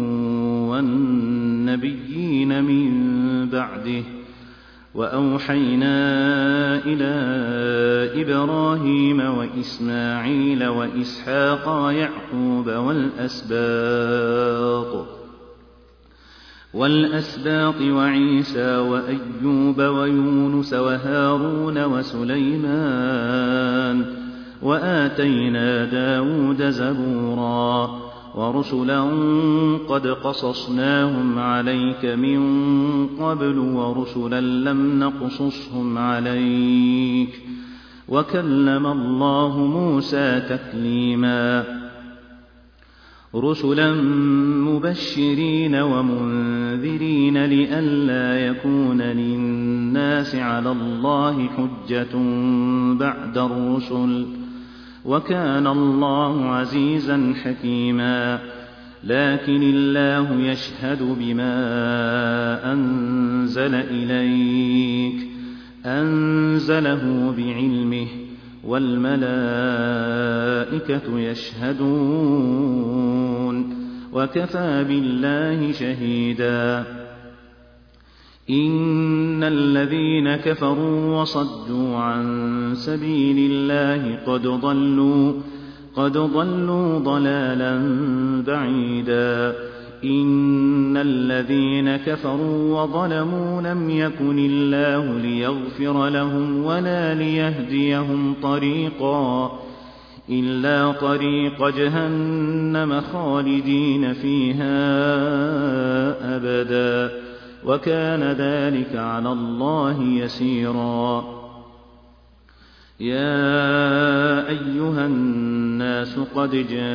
والنبيين من بعده وأوحينا إلى إبراهيم وإسماعيل وإسحاق ويعقوب والأسباط والأسباط وعيسى وأيوب ويونس وهارون وسليمان وآتينا داود زبورا ورسلا قد قصصناهم عليك من قبل ورسلا لم نقصصهم عليك وكلم الله موسى تكليما رسلا مبشرين ومنذرين لئلا يكون للناس على الله حجة بعد الرسل وكان الله عزيزا حكيما لكن الله يشهد بما أنزل إليك أنزله بعلمه والملائكة يشهدون وكفى بالله شهيدا إن الذين كفروا وصدوا عن سبيل الله قد ضلوا قد ضلوا ضلالا بعيدا إن الذين كفروا وظلموا لم يكن الله ليغفر لهم ولا ليهديهم طريقا إلا طريق جهنم خالدين فيها أبدا وكان ذلك على الله يسيرا يا أيها الناس قد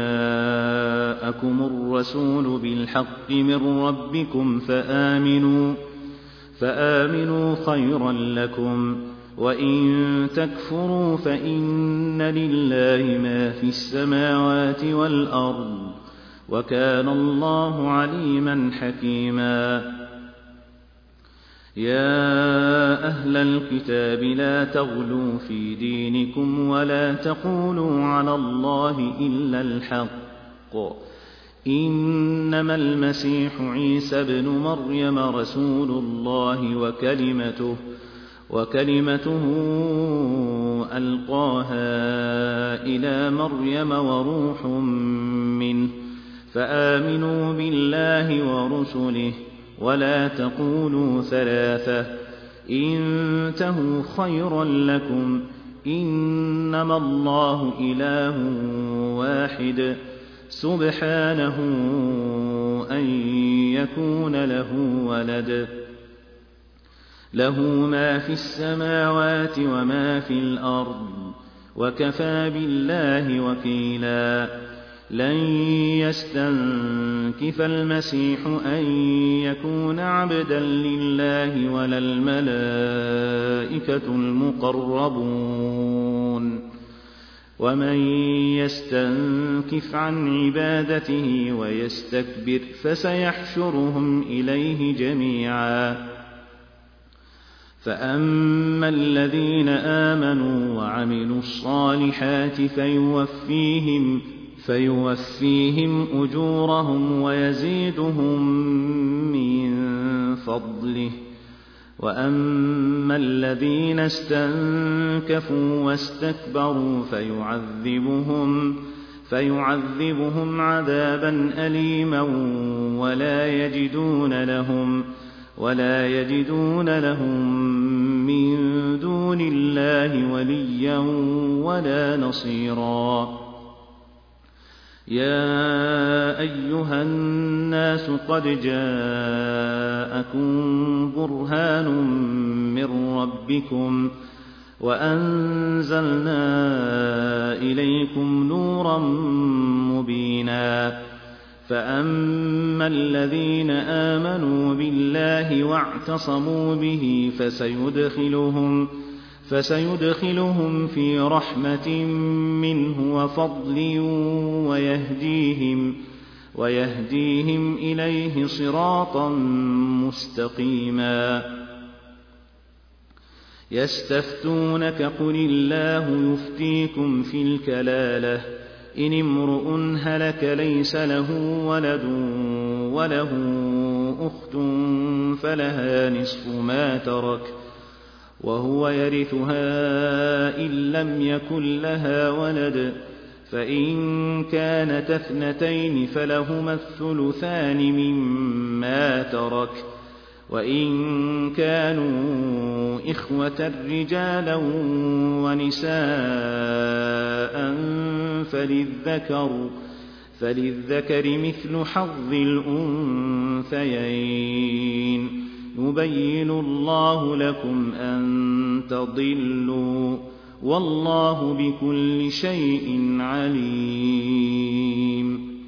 جاءكم الرسول بالحق من ربكم فآمنوا فآمنوا خيرا لكم وإن تكفروا فإن لله ما في السماوات والأرض وكان الله عليما حكيما يا أهل الكتاب لا تغلوا في دينكم ولا تقولوا على الله إلا الحق إنما المسيح عيسى ابن مريم رسول الله وكلمته وكلمته ألقاها إلى مريم وروح منه فآمنوا بالله ورسله ولا تقولوا ثلاثة انتهوا خيرا لكم إنما الله إله واحد سبحانه أن يكون له ولد له ما في السماوات وما في الأرض وكفى بالله وكيلا لن يستنكف المسيح أن يكون عبدا لله ولا الملائكة المقربون ومن يستنكف عن عبادته ويستكبر فسيحشرهم إليه جميعا. فأما الذين آمنوا وعملوا الصالحات فيوفيهم, فيوفيهم أجورهم ويزيدهم من فضله. وأما الذين استنكفوا واستكبروا فيعذبهم, فيعذبهم عذابا أليما ولا يجدون لهم, ولا يجدون لهم من دون الله وليا ولا نصيرا. يا أيها الناس قد جاءكم برهان من ربكم وأنزلنا إليكم نورا مبينا. فأما الذين آمنوا بالله واعتصموا به فسيدخلهم, فسيدخلهم في رحمة منه وفضل ويهديهم, ويهديهم إليه صراطا مستقيما. يستفتونك قل الله يفتيكم في الكلالة إن امرؤ هلك ليس له ولد وله أخت فلها نصف ما ترك وهو يرثها إن لم يكن لها ولد، فإن كانت اثنتين فلهما الثلثان مما ترك، وإن كانوا إخوة رجالا ونساء فللذكر, فللذكر مثل حظ الأنثيين. يبين الله لكم أن تضلوا والله بكل شيء عليم.